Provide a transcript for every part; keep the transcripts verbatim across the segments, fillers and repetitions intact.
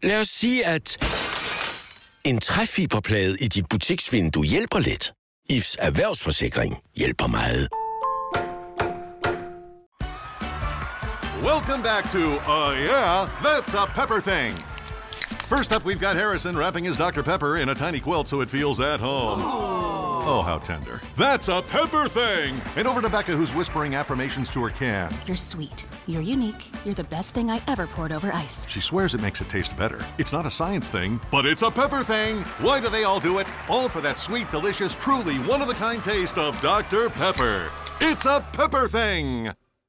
Lad os sige, at en træfiberplade i dit butiksvindue hjælper lidt. I F's erhvervsforsikring hjælper meget. Welcome back to, uh, yeah, that's a pepper thing. First up, we've got Harrison wrapping his Doctor Pepper in a tiny quilt so it feels at home. Oh, how tender. That's a pepper thing! And over to Becca, who's whispering affirmations to her can. You're sweet. You're unique. You're the best thing I ever poured over ice. She swears it makes it taste better. It's not a science thing, but it's a pepper thing. Why do they all do it? All for that sweet, delicious, truly one-of-a-kind taste of Doctor Pepper. It's a pepper thing!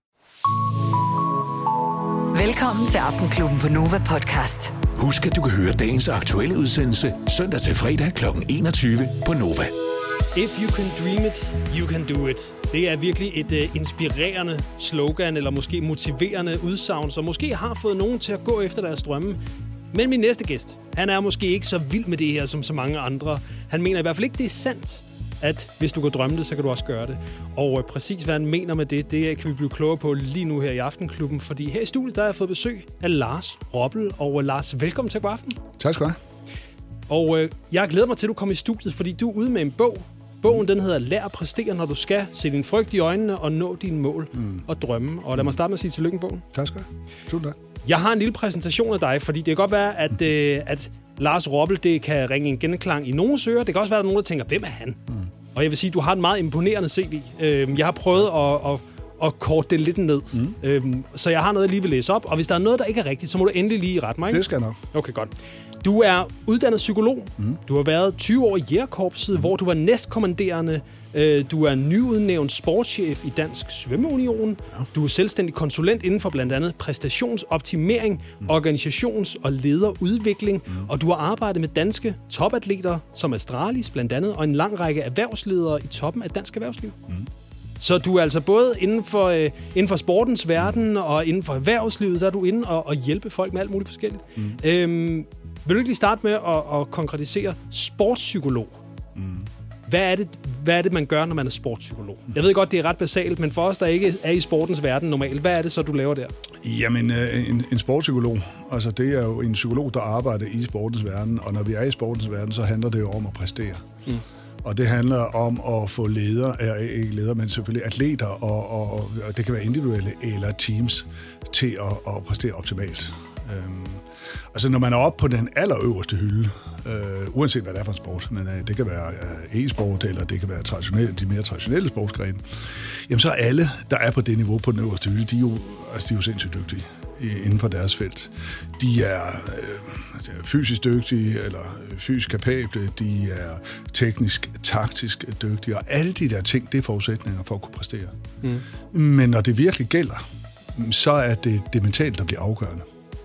Velkommen til Aftenklubben på Nova Podcast. Husk, at du kan høre dagens aktuelle udsendelse søndag til fredag klokken enogtyve på Nova. If you can dream it, you can do it. Det er virkelig et uh, inspirerende slogan, eller måske motiverende udsagn, som måske har fået nogen til at gå efter deres drømme. Men min næste gæst, han er måske ikke så vild med det her som så mange andre. Han mener i hvert fald ikke, det er sandt, at hvis du kan drømme det, så kan du også gøre det. Og uh, præcis hvad han mener med det, det kan vi blive klogere på lige nu her i Aftenklubben. Fordi her i studiet, der har jeg fået besøg af Lars Roppel. Og uh, Lars, velkommen til god aften. Tak skal du have. Og uh, jeg glæder mig til, at du kommer i studiet, fordi du er ude med en bog. Bogen, den hedder Lær at præstere, når du skal. Se din frygt i øjnene og nå dine mål mm. og drømme. Og lad mig starte med at sige tillykke med bogen. Tak skal du have. Tusind tak. Jeg har en lille præsentation af dig, fordi det kan godt være, at, øh, at Lars Roppel, det kan ringe en genklang i nogens ører. Det kan også være, at der er nogen, der tænker, hvem er han? Mm. Og jeg vil sige, at du har en meget imponerende C V. Øh, jeg har prøvet at, at, at korte det lidt ned. Mm. Øh, så jeg har noget, jeg lige vil læse op. Og hvis der er noget, der ikke er rigtigt, så må du endelig lige rette mig. Ikke? Det skal jeg nok. Okay, godt. Du er uddannet psykolog. Mm. Du har været tyve år i Jægerkorpset, mm. hvor du var næstkommanderende. Du er nyudnævnt sportschef i Dansk Svømmeunion. Ja. Du er selvstændig konsulent inden for blandt andet præstationsoptimering, mm. organisations- og lederudvikling. Mm. Og du har arbejdet med danske topatleter som Astralis blandt andet, og en lang række erhvervsledere i toppen af dansk erhvervsliv. Mm. Så du er altså både inden for, øh, inden for sportens verden og inden for erhvervslivet, der er du inde og, og hjælpe folk med alt muligt forskelligt. Mm. Øhm, vil du ikke lige starte med at, at konkretisere sportspsykolog? Mm. Hvad er det, hvad er det, man gør, når man er sportspsykolog? Jeg ved godt, det er ret basalt, men for os, der ikke er i sportens verden normalt, hvad er det så, du laver der? Jamen, en, en sportspsykolog, altså det er jo en psykolog, der arbejder i sportens verden, og når vi er i sportens verden, så handler det jo om at præstere. Mm. Og det handler om at få ledere, ikke ledere, men selvfølgelig atleter, og, og, og det kan være individuelle eller teams, til at, at præstere optimalt. Øhm, altså når man er oppe på den allerøverste hylde, øh, uanset hvad det er for en sport, men øh, det kan være øh, e-sport, eller det kan være traditionelle, de mere traditionelle sportsgrene, jamen så er alle, der er på det niveau på den øverste hylde, de er jo, altså, de er jo sindssygt dygtige inden for deres felt. De er øh, fysisk dygtige, eller fysisk kapable, de er teknisk, taktisk dygtige, og alle de der ting, det er forudsætninger for at kunne præstere. Mm. Men når det virkelig gælder, så er det det mentale, der bliver afgørende.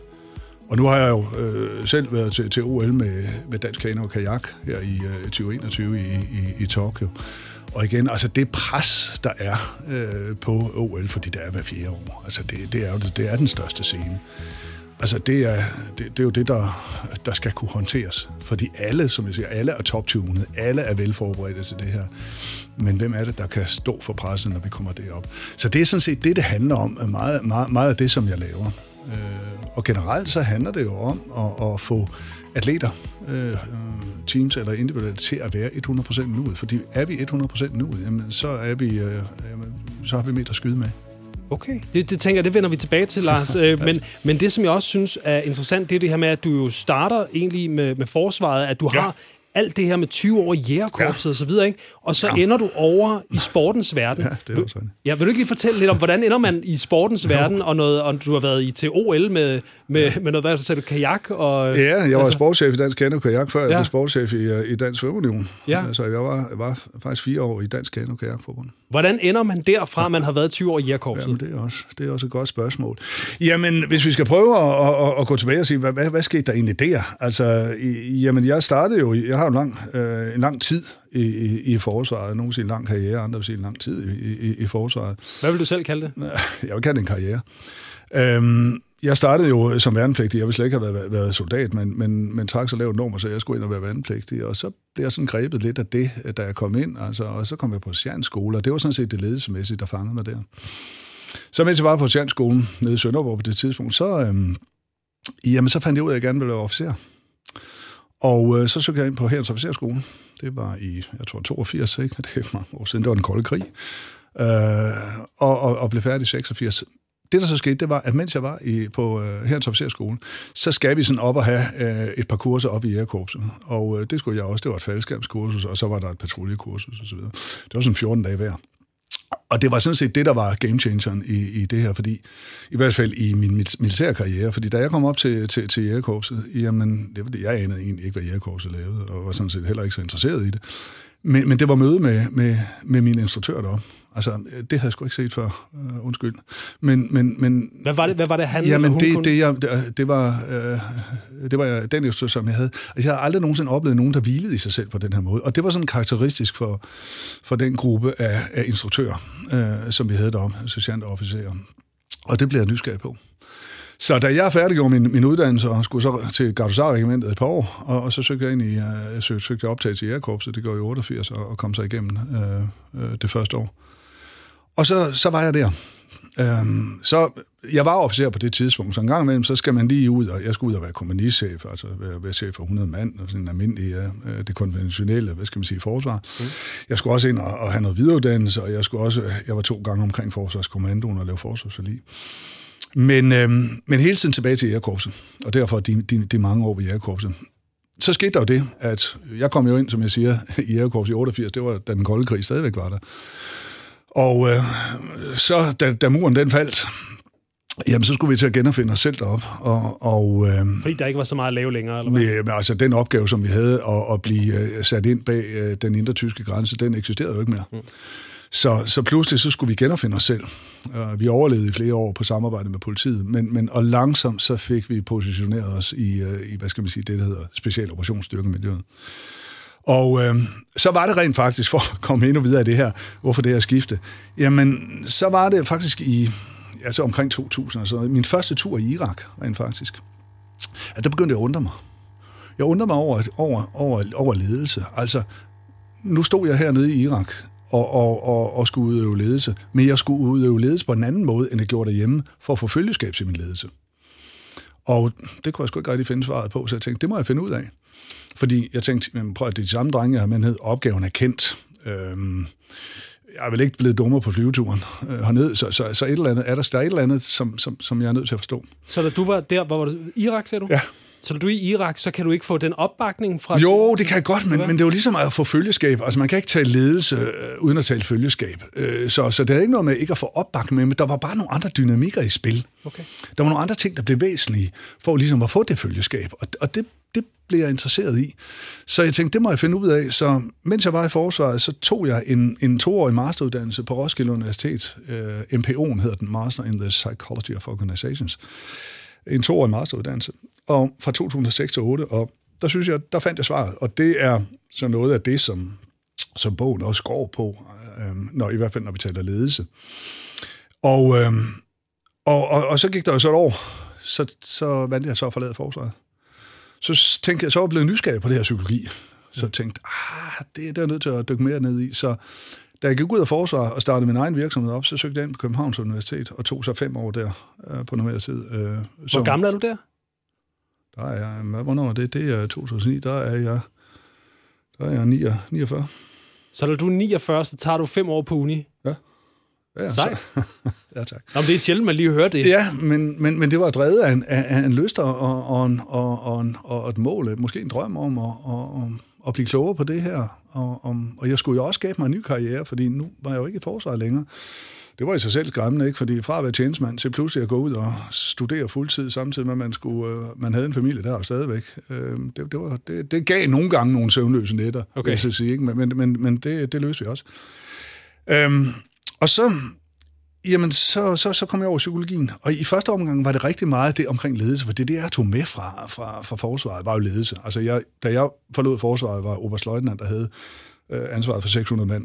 Og nu har jeg jo øh, selv været til, til O L med, med dansk kano og kajak her i øh, tyve enogtyve i, i, i Tokyo. Og igen, altså det pres, der er øh, på O L, fordi det er hver fjerde år, altså det, det, er jo, det er den største scene. Altså det er, det, det er jo det, der, der skal kunne håndteres. Fordi alle, som jeg siger, alle er top-tunet, alle er velforberedte til det her. Men hvem er det, der kan stå for presset, når vi kommer derop? Så det er sådan set det, det handler om, meget, meget, meget af det, som jeg laver. Og generelt så handler det jo om at, at få atleter, øh, teams eller individuelle til at være hundrede procent nuet. Fordi er vi hundrede procent nuet, jamen, så, er vi, øh, så har vi mere at skyde med. Okay, det, det tænker jeg, det vender vi tilbage til, Lars. men, men det, som jeg også synes er interessant, det er det her med, at du jo starter egentlig med, med forsvaret, at du ja. har alt det her med tyve år i Jægerkorpset ja. og så videre, ikke? Og så ja. ender du over i sportens verden. Ja, det er også sådan. Ja, vil du ikke lige fortælle lidt om, hvordan ender man i sportens verden, og, noget, og du har været i til O L med, med, ja. med noget, hvad sagde du, kajak? Og, ja, jeg var altså, sportschef i Dansk Kano Kajak, før ja. jeg blev sportschef i, i Dansk Svømmeunion. Ja. Så jeg var, jeg var faktisk fire år i Dansk Kano Kajakforbund. Hvordan ender man derfra, man har været tyve år i Jægerkorpset? Jamen, det er, også, det er også et godt spørgsmål. Jamen, hvis vi skal prøve at, at, at gå tilbage og sige, hvad, hvad, hvad skete der egentlig der? Altså, i, jamen, jeg startede jo, jeg har en lang, øh, en lang tid i, i, i forsvaret. Nogle vil sige en lang karriere, andre vil sige en lang tid i, i, i forsvaret. Hvad vil du selv kalde det? Jeg vil kalde det en karriere. Øhm, jeg startede jo som værnepligtig. Jeg ville slet ikke have været, været soldat, men, men, men trak så lavt nummer, så jeg skulle ind og være værnepligtig. Og så blev jeg sådan grebet lidt af det, da jeg kom ind. Altså, og så kom jeg på Sjernskole, og det var sådan set det ledelsesmæssige, der fangede mig der. Så mens jeg var på Sjernskolen nede i Sønderborg på det tidspunkt, så, øhm, jamen så fandt jeg ud af, at jeg gerne ville være officer. Og øh, så søgte jeg ind på Hærens Officerskole. Det var i, jeg tror, toogfirs, ikke? Det er mange år siden, det var den kolde krig. Øh, og, og, og blev færdig i seksogfirs. Det, der så skete, det var, at mens jeg var i, på øh, Hærens Officerskole, så skal vi sådan op og have øh, et par kurser op i jægerkorpset. Og øh, det skulle jeg også. Det var et faldskærmskursus, og så var der et patruljekursus og så videre. Det var sådan fjorten dage hver. Og det var sådan set det, der var game changeren i, i det her, fordi i hvert fald i min militære karriere, fordi da jeg kom op til, til, til jægerkorpset, jamen, det var det, jeg anede egentlig ikke, hvad jægerkorpset lavede, og var sådan set heller ikke så interesseret i det. Men, men det var møde med, med, med min instruktør deroppe. Altså, det havde jeg sgu ikke set før, uh, undskyld. Men, men, men, hvad, var det, hvad var det, han jamen, hun det, kunne? Det, jeg, det, det var, øh, det var den instruktør, som jeg havde. Altså, jeg har aldrig nogensinde oplevet nogen, der hvilede i sig selv på den her måde. Og det var sådan karakteristisk for, for den gruppe af, af instruktører, øh, som vi havde deroppe, sergeant og officerer. Og det blev jeg nysgerrig på. Så da jeg færdiggjorde min, min uddannelse og skulle så til Gardehusarregimentet et par år, og, og så søgte jeg ind i, jeg søgte, søgte jeg optag til jægerkorpset, det gjorde jeg i otteogfirs, og, og kom så igennem øh, øh, det første år. Og så, så var jeg der. Øhm, så jeg var officer på det tidspunkt, så en gang imellem, så skal man lige ud, og jeg skulle ud og være kompagnichef, altså være, være chef for hundrede mand, og sådan en almindelig, øh, det konventionelle, hvad skal man sige, forsvar. Mm. Jeg skulle også ind og, og have noget videreuddannelse, og jeg skulle også, jeg var to gange omkring Forsvarskommandoen og lave forsvarsforlig. Men, øhm, men hele tiden tilbage til jægerkorpset, og derfor de, de, de mange år ved jægerkorpset. Så skete der jo det, at jeg kom jo ind, som jeg siger, i jægerkorpset i otteogfirs, det var da den kolde krig stadigvæk var der. Og øh, så, da, da muren den faldt, jamen, så skulle vi til at genopfinde os selv deroppe. Og, og, øh, Fordi der ikke var så meget at lave længere, eller hvad? Jamen, altså, den opgave, som vi havde, at, at blive øh, sat ind bag øh, den indre tyske grænse, den eksisterede jo ikke mere. Mm. Så, så pludselig, så skulle vi genopfinde os selv. Uh, vi overlevede i flere år på samarbejde med politiet, men, men og langsomt, så fik vi positioneret os i, uh, i hvad skal man sige, det, der hedder special operationsstyrkemiljøet. Og øh, så var det rent faktisk, for at komme endnu videre af det her, hvorfor det her skifte, jamen, så var det faktisk i, altså omkring to tusind, altså min første tur i Irak, rent faktisk, at der begyndte jeg at undre mig. Jeg undrede mig over, over, over, over ledelse. Altså, nu stod jeg hernede i Irak, Og, og, og, og skulle udøve ledelse. Men jeg skulle udøve ledelse på en anden måde, end jeg gjorde derhjemme, for at få følgeskab til min ledelse. Og det kunne jeg sgu ikke rigtig finde svaret på, så jeg tænkte, det må jeg finde ud af. Fordi jeg tænkte, prøv at det er de samme drenge, jeg har med, opgaven er kendt. Øhm, jeg er vel ikke blevet dummere på flyveturen øh, hernede, så, så, så et eller andet, er der, der er et eller andet, som, som, som jeg er nødt til at forstå. Så da du var der, hvor var det? Irak, sagde du? Ja. Så når du er i Irak, så kan du ikke få den opbakning fra... Jo, det kan jeg godt, men, men det er jo ligesom at få følgeskab. Altså, man kan ikke tage ledelse øh, uden at tale følgeskab. Øh, så, så det er ikke noget med ikke at få opbakning med, men der var bare nogle andre dynamikker i spil. Okay. Der var nogle andre ting, der blev væsentlige for ligesom at få det følgeskab. Og, og det, det blev jeg interesseret i. Så jeg tænkte, det må jeg finde ud af. Så mens jeg var i forsvaret, så tog jeg en, en toårig masteruddannelse på Roskilde Universitet. Øh, M P O'en hedder den, Master in the Psychology of Organizations. En toårig masteruddannelse. Og fra to tusind og seks til otte, og der synes jeg, der fandt jeg svaret. Og det er så noget af det, som, som bogen også går på, øh, når, i hvert fald når vi taler ledelse. Og, øh, og, og, og så gik der jo så et år, så, så valgte jeg så at forlade forsvaret. Så tænkte jeg, så var jeg blevet nysgerrig på det her psykologi. Så jeg tænkte, ah, det er jeg nødt til at dykke mere ned i. Så da jeg gik ud af forsvaret og startede min egen virksomhed op, så søgte jeg ind på Københavns Universitet og tog så fem år der øh, på normeret tid. Øh, Hvor gammel er du der? Der er jeg, hvornår er det? Det er to tusind og ni, der er jeg, der er jeg niogfyrre. Så når du er niogfyrre, så tager du fem år på uni? Ja. Ja, sejt. Ja, tak. Nå, men det er sjældent, man lige hører det. Ja, men, men, men det var drevet af en, af en lyst og, og, og, og, og, og et mål, måske en drøm om at, og, at blive klogere på det her. Og, og, og jeg skulle jo også skabe mig en ny karriere, fordi nu var jeg jo ikke i forsvaret længere. Det var i sig selv skræmmende, ikke? Fordi fra at være tjenestemand til pludselig at gå ud og studere fuldtid, samtidig med, at man, skulle, øh, man havde en familie der og stadigvæk. Øh, det, det, var, det, det gav nogle gange nogle søvnløse nætter, okay. Vil jeg sige, ikke? Men, men, men, men det, det løste vi også. Øhm, og så, jamen, så, så, så kom jeg over i psykologien, og i første omgang var det rigtig meget det omkring ledelse, for det det, jeg tog med fra, fra, fra forsvaret, var jo ledelse. Altså, jeg, da jeg forlod forsvaret, var oberstløjtnant, der havde øh, ansvaret for seks hundrede mand.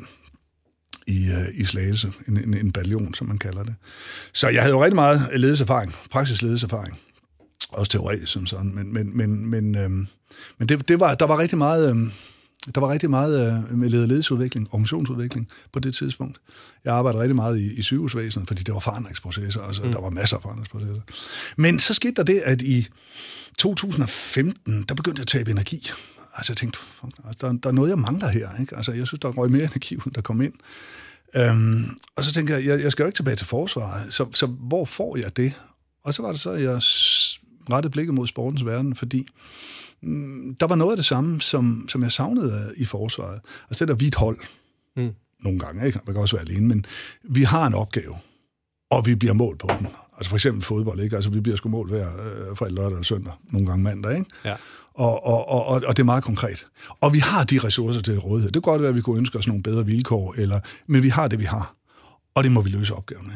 I, uh, i Slagelse, en, en, en bataljon, som man kalder det. Så jeg havde jo rigtig meget ledelseserfaring, praktisk ledelseserfaring, også teoretisk som sådan, men, men, men, men, øhm, men det, det var, der var rigtig meget, øhm, Der var rigtig meget øh, med lederledelsesudvikling, organisationsudvikling på det tidspunkt. Jeg arbejdede rigtig meget i, i sygehusvæsenet, fordi det var forandringsprocesser, altså mm. der var masser af forandringsprocesser. Men så skete der det, at i to tusind og femten, der begyndte jeg at tabe energi. Altså jeg tænkte, der, der er noget, jeg mangler her. Ikke? Altså jeg synes, der røg mere energi, der kom ind. Øhm, og så tænkte jeg, jeg, jeg skal jo ikke tilbage til forsvaret, så, så hvor får jeg det? Og så var det så, at jeg rettede blikket mod sportens verden, fordi mm, der var noget af det samme, som, som jeg savnede i forsvaret. Altså det der vi et hold, mm. nogle gange, ikke? Man kan også være alene, men vi har en opgave, og vi bliver målt på den. Altså for eksempel fodbold, ikke? Altså vi bliver sgu målt hver øh, fredag, lørdag eller søndag, nogle gange mandag, ikke? Ja. Og, og, og, og det er meget konkret. Og vi har de ressourcer til rådighed. Det kan godt være, at vi kunne ønske os nogle bedre vilkår, eller, men vi har det, vi har. Og det må vi løse opgaven med.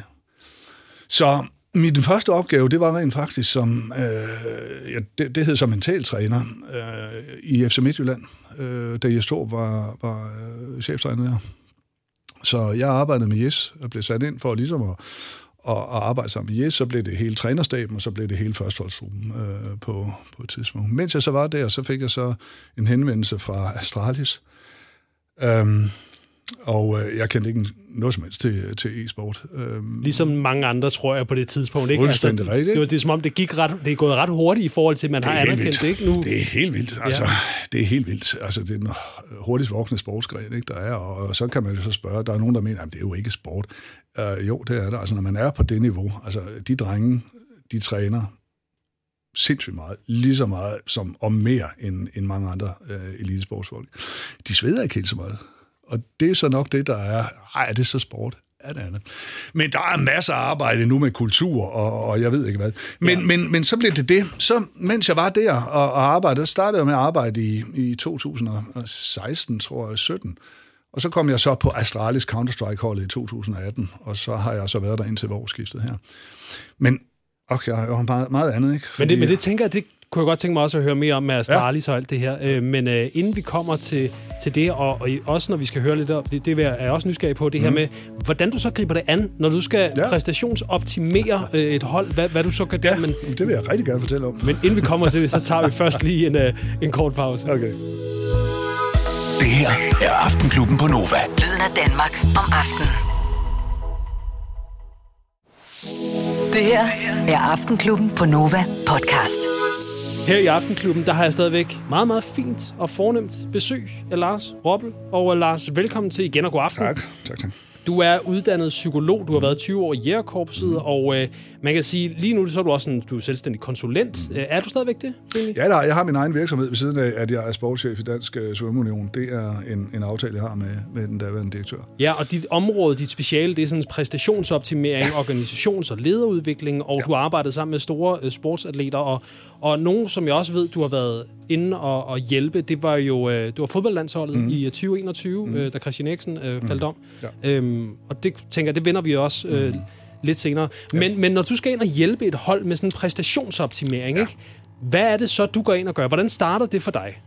Så min første opgave, det var rent faktisk som, øh, ja, det, det hed som mentaltræner øh, i F C Midtjylland, øh, da Jes Torp var, var øh, cheftræner der. Så jeg arbejdede med Jes og blev sat ind for ligesom at og, og arbejde sammen med Jes, så blev det hele trænerstaben, og så blev det hele førsteholdsgruppen øh, på, på et tidspunkt. Mens jeg så var der, så fik jeg så en henvendelse fra Astralis, øhm, og øh, jeg kendte ikke noget som helst til, til e-sport. Øhm, ligesom mange andre, tror jeg, på det tidspunkt. Ikke? Fuldstændig altså, rigtigt. Det, det var det, som om det gik ret, det er gået ret hurtigt i forhold til, at man har anerkendt det, ikke? Nu. Det er helt vildt. Altså, ja. Det er helt vildt. Altså, det er den hurtigst voksende sportsgren, ikke, der er, og, og så kan man jo så spørge, der er nogen, der mener, at det er jo ikke sport. Uh, jo, det er det. Altså, når man er på det niveau, altså de drenge, de træner sindssygt meget, lige så meget som og mere end, end mange andre uh, elitesportsfolk. De sveder ikke helt så meget. Og det er så nok det, der er, ej, er det så sport? Er det andet? Men der er masser af arbejde nu med kultur, og, og jeg ved ikke hvad. Men, ja. men, men så blev det det. Så, mens jeg var der og, og arbejdede, startede jeg med at arbejde i, i to tusind og seksten, tror jeg, sytten. Og så kom jeg så på Astralis Counter-Strike-holdet i to tusind og atten, og så har jeg så været der indtil årsskiftet her. Men okay, jeg har meget, meget andet, ikke? Fordi, men, det, men det tænker jeg, det kunne jeg godt tænke mig også at høre mere om med Astralis ja. og alt det her. Øh, men øh, inden vi kommer til, til det, og, og også når vi skal høre lidt om, det, det er jeg også nysgerrig på, det mm. her med, hvordan du så griber det an, når du skal ja. præstationsoptimere øh, et hold, hvad, hvad du så kan... Ja, men, det vil jeg rigtig gerne fortælle om. Men inden vi kommer til det, så tager vi først lige en, øh, en kort pause. Okay. Det her er Aftenklubben på Nova. Lyden af Danmark om aftenen. Det her er Aftenklubben på Nova podcast. Her i Aftenklubben, der har jeg stadigvæk meget, meget fint og fornemt besøg af Lars Roppel. Og Lars, velkommen til igen og god aften. Tak, tak, tak. Du er uddannet psykolog, du har været tyve år i Jægerkorpset, mm. og øh, man kan sige, lige nu så er du også en, du er selvstændig konsulent. Mm. Er du stadigvæk det? Egentlig? Ja, der, jeg har min egen virksomhed ved siden af, at jeg er sportschef i Dansk Svømmeunion. Det er en, en aftale, jeg har med, med den daværende direktør. Ja, og dit område, dit speciale, det er sådan præstationsoptimering, ja. organisations- og lederudvikling, og ja. du har arbejdet sammen med store øh, sportsatleter, og, og nogen, som jeg også ved, du har været inde og, og hjælpe, det var jo øh, det var fodboldlandsholdet mm. i tyve enogtyve, mm. øh, da Christian Eriksen øh, faldt mm. om. Ja. Øhm, og det tænker det vender vi også øh, mm. lidt senere. Men, ja. men når du skal ind og hjælpe et hold med sådan en præstationsoptimering, ja. ikke? Hvad er det så, du går ind og gør? Hvordan starter det for dig?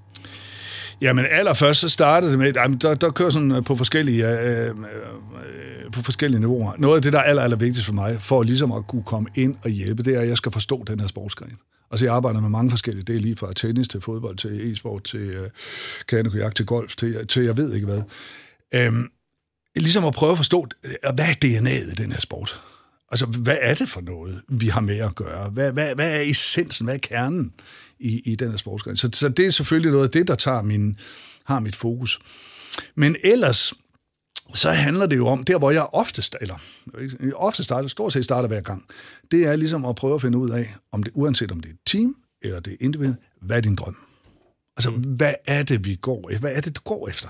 Jamen allerførst så startede det med, jamen, der, der kører sådan på forskellige, øh, øh, på forskellige niveauer. Noget af det, der er aller, aller vigtigst for mig, for ligesom at kunne komme ind og hjælpe, det er, at jeg skal forstå den her sportsgren. Altså jeg arbejder med mange forskellige, det er lige fra tennis til fodbold, til e-sport, til øh, kano-kajak, til golf, til, til jeg ved ikke hvad. Øhm, ligesom at prøve at forstå, hvad er D N A'et i den her sport? Altså, hvad er det for noget, vi har med at gøre? Hvad, hvad, hvad er essensen, hvad er kernen i, i den her sportsgren? Så, så det er selvfølgelig noget af det, der tager min, har mit fokus. Men ellers, så handler det jo om, der hvor jeg oftest, eller ofte starter, stort set starter hver gang, det er ligesom at prøve at finde ud af, om det, uanset om det er et team, eller det er individuelt, hvad er din drøm? Altså, hvad er det, vi går efter? Hvad er det, du går efter?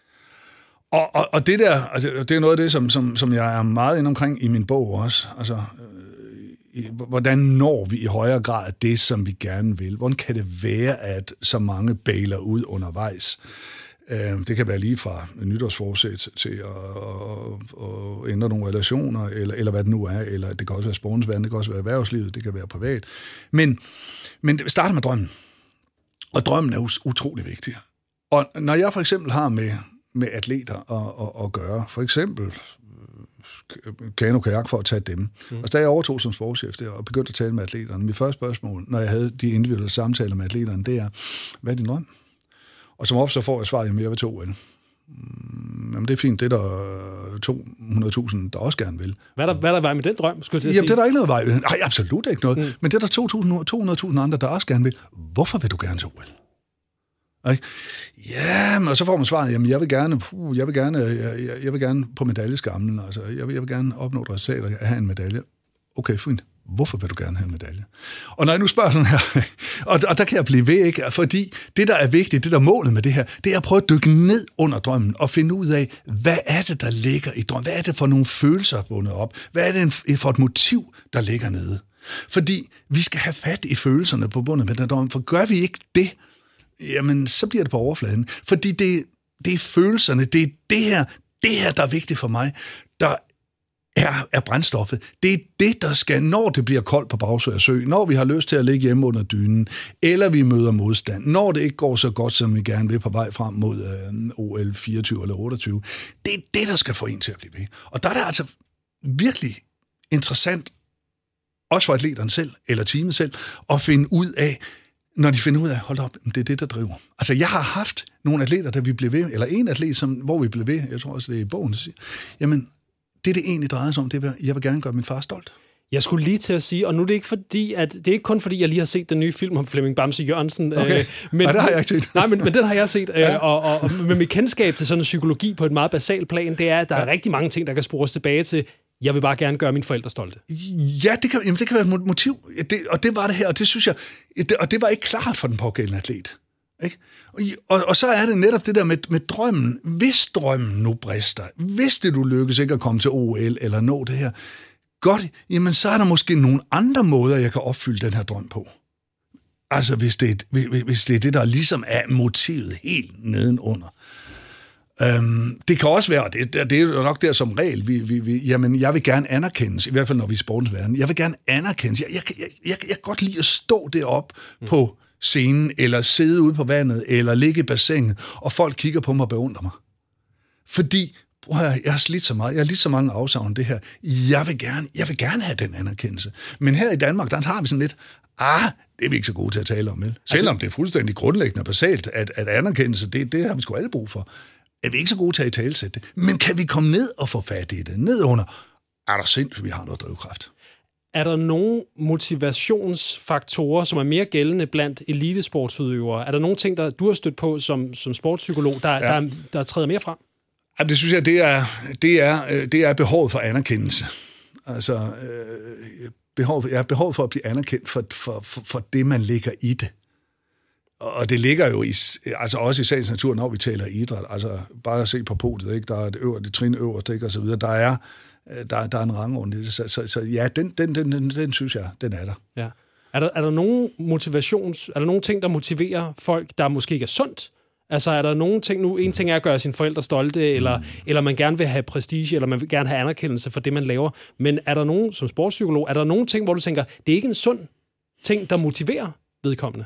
Og, og, og det der, altså, det er noget af det, som, som, som jeg er meget inde omkring i min bog også. Altså, øh, hvordan når vi i højere grad det, som vi gerne vil? Hvordan kan det være, at så mange bailer ud undervejs? Øh, det kan være lige fra nytårsforsæt til at, at, at ændre nogle relationer, eller, eller hvad det nu er, eller det kan også være sportens verden, det kan også være erhvervslivet, det kan være privat. Men, men det starter med drømmen. Og drømmen er utrolig vigtig. Og når jeg for eksempel har med med atleter at, at, at gøre. For eksempel kano-kajak for at tage dem. Mm. Og da jeg overtog som sportschef der og begyndte at tale med atleterne, mit første spørgsmål, når jeg havde de individuelle samtaler med atleterne, det er, hvad er din drøm? Og som ofte så får jeg svaret, jamen jeg vil til O L. Jamen det er fint, det er der to hundrede tusind, der også gerne vil. Hvad er der, hvad er der vej med den drøm, skulle jeg til at Jamen sige? det er der ikke noget vej med. Nej, absolut ikke noget. Mm. Men det er der to hundrede tusind andre, der også gerne vil. Hvorfor vil du gerne til O L? Okay. Ja, men og så får man svaret, jamen jeg vil gerne, puh, jeg vil gerne, jeg, jeg, jeg vil gerne på medaljeskamlen, altså jeg vil, jeg vil gerne opnå et resultat og have en medalje. Okay, fint. Hvorfor vil du gerne have en medalje? Og når jeg nu spørger sådan her, og, og der kan jeg blive ved, ikke? Fordi det, der er vigtigt, det der er målet med det her, det er at prøve at dykke ned under drømmen og finde ud af, hvad er det, der ligger i drømmen? Hvad er det for nogle følelser bundet op? Hvad er det for et motiv, der ligger nede? Fordi vi skal have fat i følelserne på bundet med den drøm, for gør vi ikke det, jamen så bliver det på overfladen. Fordi det, det er følelserne, det er det her, det her, der er vigtigt for mig, der er, er brændstoffet. Det er det, der skal, når det bliver koldt på Bagsværd Sø, når vi har lyst til at ligge hjemme under dynen, eller vi møder modstand, når det ikke går så godt, som vi gerne vil på vej frem mod øh, O L fireogtyve eller otteogtyve. Det er det, der skal få en til at blive ved. Og der er det altså virkelig interessant, også for atleterne selv, eller teamet selv, at finde ud af, når de finder ud af, hold op, det er det, der driver. Altså, jeg har haft nogle atleter, der vi blev ved, eller en atlet, som, hvor vi blev ved, jeg tror også, det er i bogen, siger, jamen, det, det egentlig drejer sig om, det er, jeg vil gerne gøre min far stolt. Jeg skulle lige til at sige, og nu er det ikke fordi, at det er ikke kun fordi, jeg lige har set den nye film om Flemming Bamse Jørgensen. Okay. Øh, men, nej, det har jeg ikke set. Nej, men, men den har jeg set, ja. øh, og, og, og med mit kendskab til sådan en psykologi på et meget basalt plan, det er, at der ja. er rigtig mange ting, der kan spores tilbage til, jeg vil bare gerne gøre mine forældre stolte. Ja, det kan, jamen, det kan være et motiv, det, og det var det her, og det synes jeg, det, og det var ikke klart for den pågældende atlet. Ikke? Og, og, og så er det netop det der med, med drømmen. Hvis drømmen nu brister, hvis det du lykkes ikke at komme til O L eller nå det her, godt, jamen så er der måske nogle andre måder, jeg kan opfylde den her drøm på. Altså hvis det, hvis det er det, der ligesom er motivet helt nedenunder. Øhm, det kan også være, og det, det er jo nok der som regel, vi, vi, vi, jamen jeg vil gerne anerkendes, i hvert fald når vi er i sportens verden, jeg vil gerne anerkendes, jeg, jeg, jeg, jeg, jeg kan godt lide at stå deroppe mm. på scenen, eller sidde ude på vandet, eller ligge i bassinet, og folk kigger på mig og beundrer mig. Fordi, prøv at, jeg har slidt så meget, jeg har lidt så mange afsavn det her, jeg vil, gerne, jeg vil gerne have den anerkendelse. Men her i Danmark, der har vi sådan lidt, ah, det er vi ikke så gode til at tale om, vel? Selvom det er fuldstændig grundlæggende og basalt, at, at anerkendelse, det, det har vi sgu alle brug for. Er vi ikke så gode til at italesætte det? Men kan vi komme ned og få fat i det? Ned under, er der sindssygt, vi har noget drivkraft. Er der nogle motivationsfaktorer, som er mere gældende blandt elitesportsudøvere? Er der nogle ting, der du har stødt på som, som sportspsykolog, der, ja. der, der træder mere frem? Ja, det synes jeg, det er, det er, det er behovet for anerkendelse. Altså, øh, behov, ja, behovet for at blive anerkendt for, for, for, for det, man lægger i det. Og det ligger jo i, altså også i sagens natur, når vi taler idræt. Altså bare at se på podiet, ikke? Der er et øvre, det trin øverst, ikke? Og så videre. Der er, der, der er en rangordning. Så, så, så ja, den, den, den, den, den synes jeg, den er der. Ja. Er der, er der nogen motivations, er der nogen ting, der motiverer folk, der måske ikke er sundt? Altså er der nogen ting nu, en ting er at gøre sine forældre stolte, eller, mm. eller man gerne vil have prestige, eller man vil gerne have anerkendelse for det, man laver. Men er der nogen, som sportspsykolog, er der nogen ting, hvor du tænker, det er ikke en sund ting, der motiverer vedkommende?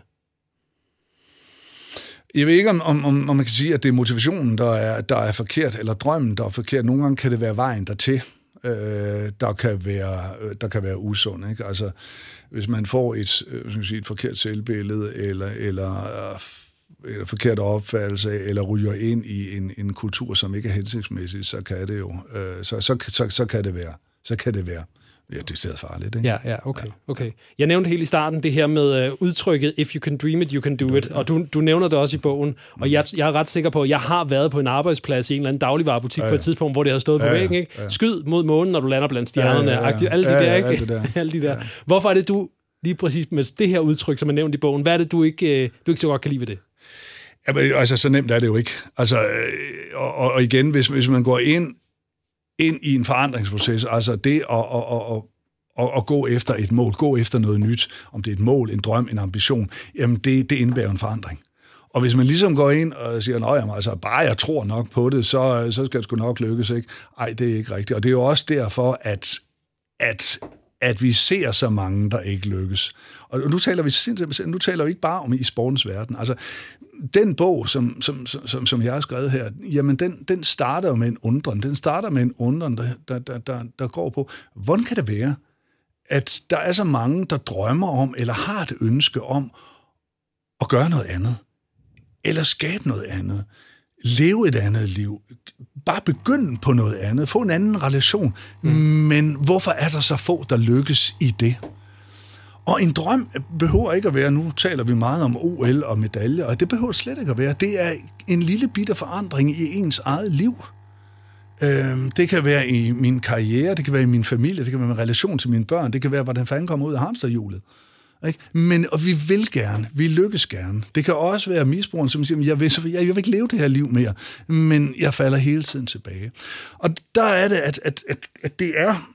Jeg ved ikke, om, om, om man kan sige, at det er motivationen, der er, der er forkert, eller drømmen, der er forkert. Nogle gange kan det være vejen dertil, øh, der, kan være, der kan være usund. Ikke? Altså, hvis man får et, øh, sige, et forkert selvbillede, eller, eller, øh, eller forkert opfattelse, eller ryger ind i en, en kultur, som ikke er hensigtsmæssig, så kan det jo, øh, så, så, så, så kan det være, så kan det være. Ja, det er stadig farligt, ikke? Ja, ja, okay, okay. Jeg nævnte helt i starten det her med uh, udtrykket, if you can dream it, you can do it, og du, du nævner det også i bogen, og jeg, jeg er ret sikker på, at jeg har været på en arbejdsplads i en eller anden dagligvarebutik ja, ja. på et tidspunkt, hvor det har stået på ja, væggen, ikke? Ja. Skyd mod månen, når du lander blandt stjernerne, ja, ja, ja. alle de ja, der, ja, ikke? alt det der. alle de der. Ja. Hvorfor er det, du lige præcis med det her udtryk, som er nævnt i bogen, hvad er det, du ikke, du ikke så godt kan lide ved det? Jamen, altså, så nemt er det jo ikke. Altså, og, og igen, hvis, hvis man går ind, ind i en forandringsproces, altså det at, at, at, at, at gå efter et mål, gå efter noget nyt, om det er et mål, en drøm, en ambition, jamen det, det indebærer en forandring. Og hvis man ligesom går ind og siger, nej, jamen, altså, bare jeg tror nok på det, så, så skal det sgu nok lykkes, ikke? Ej, det er ikke rigtigt. Og det er jo også derfor, at, at, at vi ser så mange, der ikke lykkes. Og nu taler vi, nu taler vi ikke bare om i sportens verden. Altså, den bog, som, som, som, som jeg har skrevet her, jamen den, den starter jo med en undren. Den starter med en undren, der, der, der, der, der går på, hvordan kan det være, at der er så mange, der drømmer om, eller har et ønske om, at gøre noget andet, eller skabe noget andet. Leve et andet liv. Bare begynde på noget andet. Få en anden relation. Mm. Men hvorfor er der så få, der lykkes i det? Og en drøm behøver ikke at være, nu taler vi meget om O L og medaljer, og det behøver slet ikke at være. Det er en lille bitte forandring i ens eget liv. Det kan være i min karriere, det kan være i min familie, det kan være med relation til mine børn, det kan være, hvordan fanden kommer ud af hamsterhjulet. Ikke? Men, og vi vil gerne, vi lykkes gerne. Det kan også være misbrugeren, som siger, jeg vil, jeg, jeg vil ikke leve det her liv mere, men jeg falder hele tiden tilbage. Og der er det, at, at, at, at det er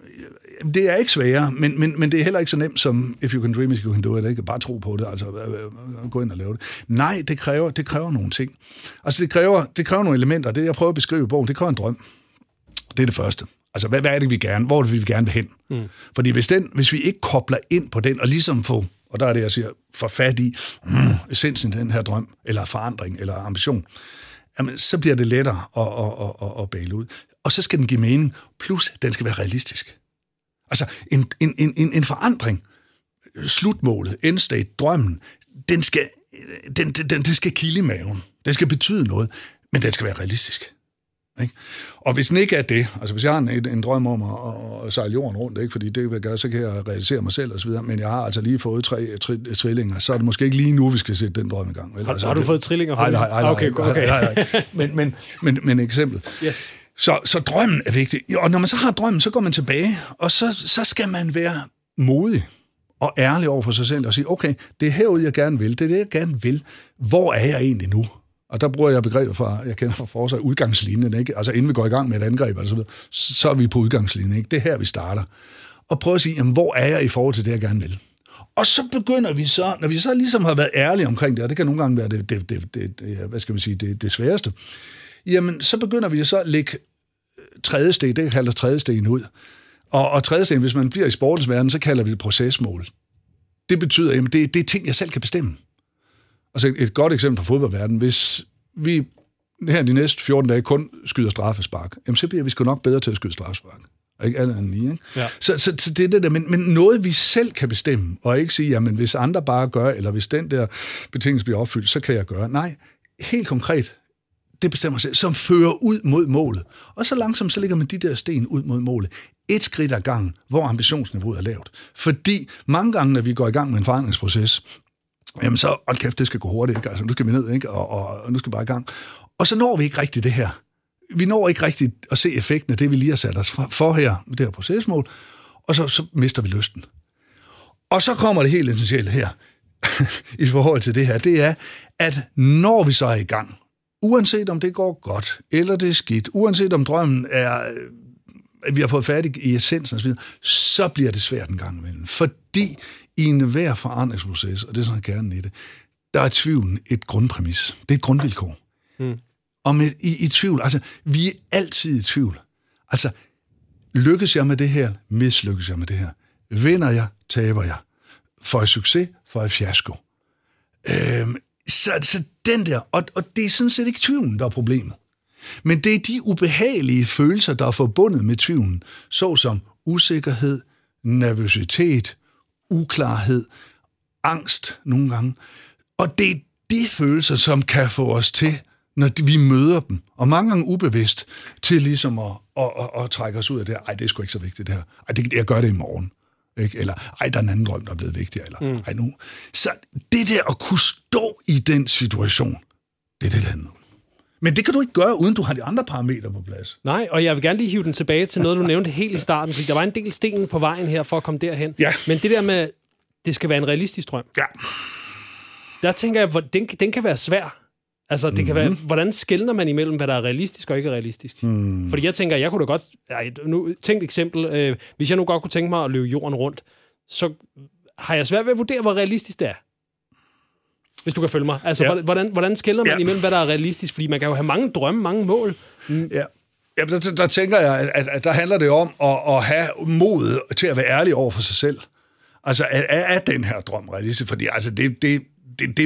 det er ikke sværere, men, men, men det er heller ikke så nemt som if you can dream it, you can do it. Ikke bare tro på det, altså gå ind og lave det. Nej, det kræver, det kræver nogle ting. Altså det kræver, det kræver nogle elementer. Det jeg prøver at beskrive i bogen, det kræver en drøm. Det er det første. Altså hvad, hvad er det vi gerne? Hvor er det vi gerne vil hen? Mm. Fordi hvis den, hvis vi ikke kobler ind på den og ligesom få, og der er det jeg siger, få fat i mm, essensen af den her drøm eller forandring eller ambition, jamen, så bliver det lettere at, at, at, at bæle ud. Og så skal den give mening, plus den skal være realistisk. Altså en, en, en, en forandring, slutmålet, endstate, drømmen, den skal, den, den, den skal kilde i maven. Den skal betyde noget, men den skal være realistisk. Ikke? Og hvis den ikke er det, altså hvis jeg har en, en drøm om at, at sejle jorden rundt, ikke? Fordi det vil jeg gøre, så kan jeg realisere mig selv og så videre, men jeg har altså lige fået tre tri, trillinger, så er det måske ikke lige nu, vi skal sætte den drøm i gang. Vel? Har, altså, har du det, fået trillinger? Nej, nej, nej, nej, okay, okay. nej, nej. Men, men, men, men eksempel. Yes. Så, så drømmen er vigtig. Og når man så har drømmen, så går man tilbage, og så, så skal man være modig og ærlig over for sig selv og sige, okay, det er herude, jeg gerne vil. Det er det, jeg gerne vil. Hvor er jeg egentlig nu? Og der bruger jeg begreber fra, jeg kender fra forsvar, udgangslinjen, ikke? Altså inden vi går i gang med et angreb, eller så, videre, så er vi på udgangslinjen, ikke? Det er her, vi starter. Og prøve at sige, jamen, hvor er jeg i forhold til det, jeg gerne vil? Og så begynder vi så, når vi så ligesom har været ærlige omkring det, og det kan nogle gange være det, det, det, det, det hvad skal vi sige, det, det sværeste, jamen, så begynder vi så at lægge tredje sten, det kalder tredje sten ud. Og, og tredje sten, hvis man bliver i sportens verden, så kalder vi det procesmål. Det betyder, jamen, det, det er ting, jeg selv kan bestemme. Altså et, et godt eksempel fra fodboldverdenen, hvis vi her de næste fjorten dage kun skyder straffespark, jamen, så bliver vi sgu nok bedre til at skyde straffespark. Ikke andet end lige, ikke? Ja. Så, så, så det er det der, men, men noget vi selv kan bestemme, og ikke sige, jamen hvis andre bare gør, eller hvis den der betingelse bliver opfyldt, så kan jeg gøre. Nej, helt konkret, det bestemmer sig, som fører ud mod målet. Og så langsomt, så ligger man de der sten ud mod målet. Et skridt ad gangen, hvor ambitionsniveauet er lavt. Fordi mange gange, når vi går i gang med en forandringsproces, jamen så, hold kæft, det skal gå hurtigt, ikke? Altså, nu skal vi ned, ikke? Og, og, og nu skal vi bare i gang. Og så når vi ikke rigtigt det her. Vi når ikke rigtigt at se effekten af det, vi lige har sat os for her, med det her procesmål, og så, så mister vi lysten. Og så kommer det helt essentielle her, i forhold til det her, det er, at når vi så er i gang, uanset om det går godt, eller det er skidt, uanset om drømmen er, at vi har fået fat i essensen osv., så bliver det svært en gang imellem. Fordi i enhver forandringsproces, og det er sådan kernen i det, der er tvivlen et grundpræmis. Det er et grundvilkår. Mm. Og med, i, i tvivl, altså, vi er altid i tvivl. Altså, lykkes jeg med det her, mislykkes jeg med det her. Vinder jeg, taber jeg. Får jeg succes, får jeg fiasko. Øhm, så, så den der, og, og det er sådan set ikke tvivlen, der er problemet. Men det er de ubehagelige følelser, der er forbundet med tvivlen, såsom usikkerhed, nervøsitet, uklarhed, angst nogle gange. Og det er de følelser, som kan få os til, når vi møder dem, og mange gange ubevidst, til ligesom at, at, at, at trække os ud af det. Ej, det er sgu ikke så vigtigt det her. Ej, det, jeg gør det i morgen. Ikke? Eller, ej, der er en anden drøm, der er blevet vigtigere. Eller, mm. ej, nu. Så det der at kunne stå i den situation, det er det, det handler om. Men det kan du ikke gøre, uden du har de andre parametre på plads. Nej, og jeg vil gerne lige hive den tilbage til noget, du nævnte helt i starten, fordi der var en del sten på vejen her for at komme derhen. Ja. Men det der med, det skal være en realistisk drøm. Ja. Der tænker jeg, den, den kan være svær. Altså, det mm-hmm. kan være, hvordan skelner man imellem, hvad der er realistisk og ikke er realistisk? Mm. Fordi jeg tænker, jeg kunne da godt... Ej, nu, tænk et eksempel. Øh, hvis jeg nu godt kunne tænke mig at løbe jorden rundt, så har jeg svært ved at vurdere, hvor realistisk det er. Hvis du kan følge mig. Altså, ja. hvordan, hvordan skelner man ja. imellem, hvad der er realistisk? Fordi man kan jo have mange drømme, mange mål. Mm. Ja. Ja, der, der tænker jeg, at, at der handler det om at, at have modet til at være ærlig over for sig selv. Altså, er, er den her drøm realistisk? Fordi altså, det, det, det, det,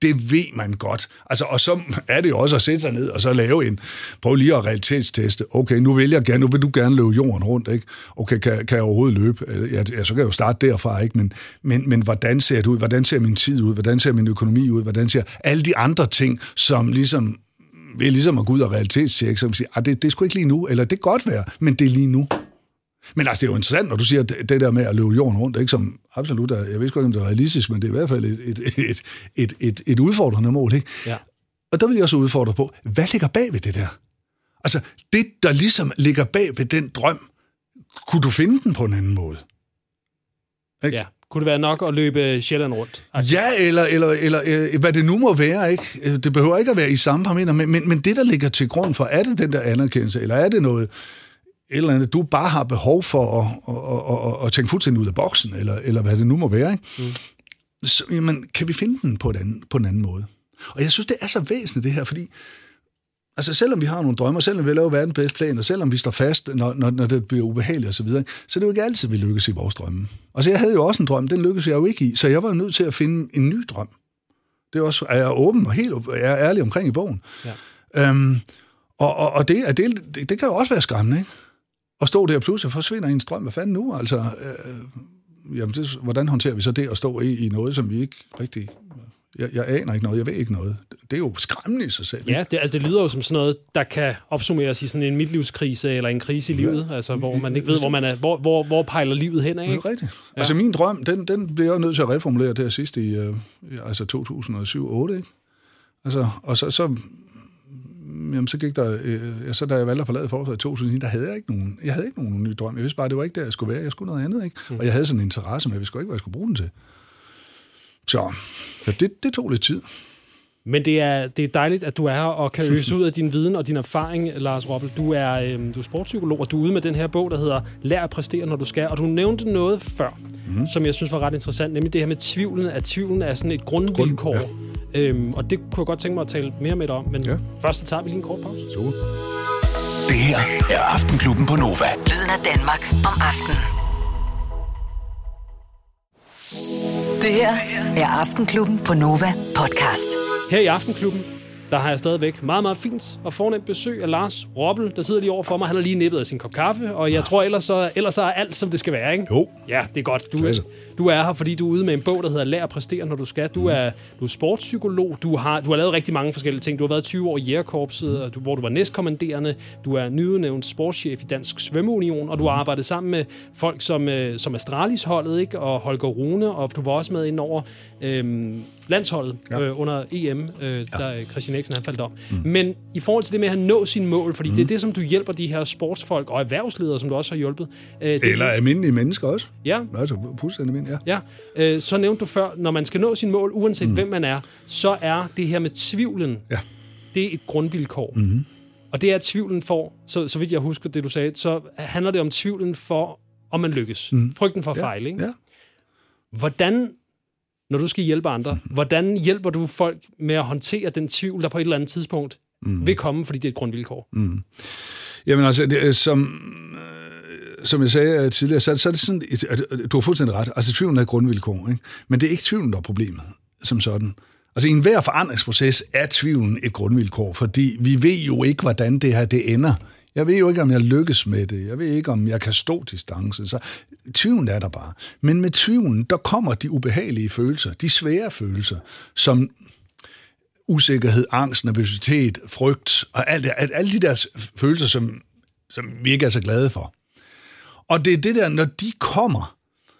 Det ved man godt. Altså, og så er det jo også at sætte sig ned og så lave en, prøv lige at realitetsteste. Okay, nu vil jeg gerne, nu vil du gerne løbe jorden rundt, ikke? Okay, kan, kan jeg overhovedet løbe? Ja, så kan jeg jo starte derfra, ikke? Men, men, men hvordan ser det ud? Hvordan ser min tid ud? Hvordan ser min økonomi ud? Hvordan ser alle de andre ting, som ligesom vil ligesom at gå ud og realitetstjekke, som siger, ah, det, det er sgu ikke lige nu, eller det kan godt være, men det er lige nu. Men altså, det er jo interessant, når du siger det, det der med at løbe jorden rundt, ikke, som absolut er, jeg ved ikke, om det er realistisk, men det er i hvert fald et, et, et, et, et, et udfordrende mål, ikke? Ja. Og der vil jeg også udfordre på, hvad ligger bag ved det der? Altså, det, der ligesom ligger bag ved den drøm, kunne du finde den på en anden måde? Ikke? Ja. Kunne det være nok at løbe Sjælland rundt? Okay. Ja, eller, eller, eller øh, hvad det nu må være, ikke? Det behøver ikke at være i samme parameter, men, men, men det, der ligger til grund for, er det den der anerkendelse, eller er det noget, et eller andet, du bare har behov for at, at, at, at tænke fuldstændig ud af boksen, eller, eller hvad det nu må være, ikke? Mm. Så, jamen, kan vi finde den på, et andet, på en anden måde? Og jeg synes, det er så væsentligt, det her, fordi altså, selvom vi har nogle drømmer, selvom vi laver verdens bedste planer, selvom vi står fast, når, når, når det bliver ubehageligt og så videre, så det er jo ikke altid, vi lykkes i vores drømme. Altså, jeg havde jo også en drøm, den lykkedes jeg jo ikke i, så jeg var nødt til at finde en ny drøm. Det er også, er jeg åben og helt jeg er ærlig omkring i bogen. Ja. Øhm, og og, og det, det, det, det kan jo også være skræmmende, ikke? At stå der, pludselig forsvinder en strøm. Hvad fanden nu? Altså, øh, jamen det, hvordan håndterer vi så det at stå i, i noget, som vi ikke rigtig... Jeg, jeg aner ikke noget, jeg ved ikke noget. Det er jo skræmmende i sig selv. Ja, det, altså, det lyder jo som sådan noget, der kan opsummeres i sådan en midtlivskrise eller en krise i livet, ja. Altså, hvor man ikke ved, hvor man er, hvor, hvor, hvor pejler livet hen, ikke? Det er rigtigt. Ja. Altså min drøm, den, den blev jeg nødt til at reformulere der sidst i øh, altså to tusind og syv otte, ikke? Altså, og så, så, jamen, så gik der, øh, ja, så da jeg valgte at forlade forsvaret i to tusind og ni, der havde jeg ikke nogen, jeg havde ikke nogen ny drøm. Jeg vidste bare, det var ikke der, jeg skulle være. Jeg skulle noget andet, ikke? Mm. Og jeg havde sådan en interesse med, jeg vidste ikke, hvad jeg skulle bruge den til. Så ja, det, det tog lidt tid. Men det er, det er dejligt, at du er her og kan øse ud af din viden og din erfaring, Lars Roppel. Du er, øhm, du er sportspsykolog, og du er ude med den her bog, der hedder Lær at præstere, når du skal. Og du nævnte noget før, mm. som jeg synes var ret interessant, nemlig det her med tvivlen, at tvivlen er sådan et grundvilkår. Grund, ja. øhm, og det kunne jeg godt tænke mig at tale mere med dig om, men ja. Først så tager vi lige en kort pause. Så. Det her er Aftenklubben på Nova. Lyden af Danmark om aftenen. Det her er Aftenklubben på Nova podcast. Her i Aftenklubben, der har jeg stadigvæk meget, meget fint og fornemt besøg af Lars Roppel, der sidder lige over for mig. Han har lige nippet af sin kop kaffe, og jeg tror ellers så, ellers så er alt, som det skal være, ikke? Jo. Ja, det er godt. Du, du er her, fordi du er ude med en bog, der hedder Lær at præstere, når du skal. Du er, du er sportspsykolog. Du har, du har lavet rigtig mange forskellige ting. Du har været tyve år i Jægerkorpset, hvor du var næstkommanderende. Du er nyudnævnt sportschef i Dansk Svømmeunion, og du har arbejdet sammen med folk som, som Astralis-holdet, ikke? Og Holger Rune, og du var også med ind over øhm, landsholdet ja. øh, under E M, øh, der ja. Christian Eriksen han faldt om. Mm. Men i forhold til det med at nå sine mål, fordi mm. det er det, som du hjælper de her sportsfolk og erhvervsledere, som du også har hjulpet. Øh, det, Eller almindelige mennesker også. Ja. Altså fuldstændig almindelige, ja. ja. Øh, så nævnte du før, når man skal nå sine mål, uanset mm. hvem man er, så er det her med tvivlen, ja. Det er et grundvilkår. Mm. Og det er tvivlen for, så, så vidt jeg husker det, du sagde, så handler det om tvivlen for, om man lykkes. Mm. Frygten for ja. Fejl, ikke? Ja. Hvordan... Når du skal hjælpe andre, mm. hvordan hjælper du folk med at håndtere den tvivl, der på et eller andet tidspunkt mm. vil komme, fordi det er et grundvilkår? Mm. Jamen altså, det, som, som jeg sagde tidligere, så, så er det sådan, du har fuldstændig ret, altså tvivlen er et grundvilkår, ikke? Men det er ikke tvivlen, der er problemet, som sådan. Altså i enhver forandringsproces er tvivlen et grundvilkår, fordi vi ved jo ikke, hvordan det her det ender. Jeg ved jo ikke, om jeg lykkes med det. Jeg ved ikke, om jeg kan stå distancen. Så tvivlen er der bare. Men med tvivlen, der kommer de ubehagelige følelser, de svære følelser, som usikkerhed, angst, nervøsitet, frygt, og alt det, alle de der følelser, som, som vi ikke er så glade for. Og det er det der, når de kommer,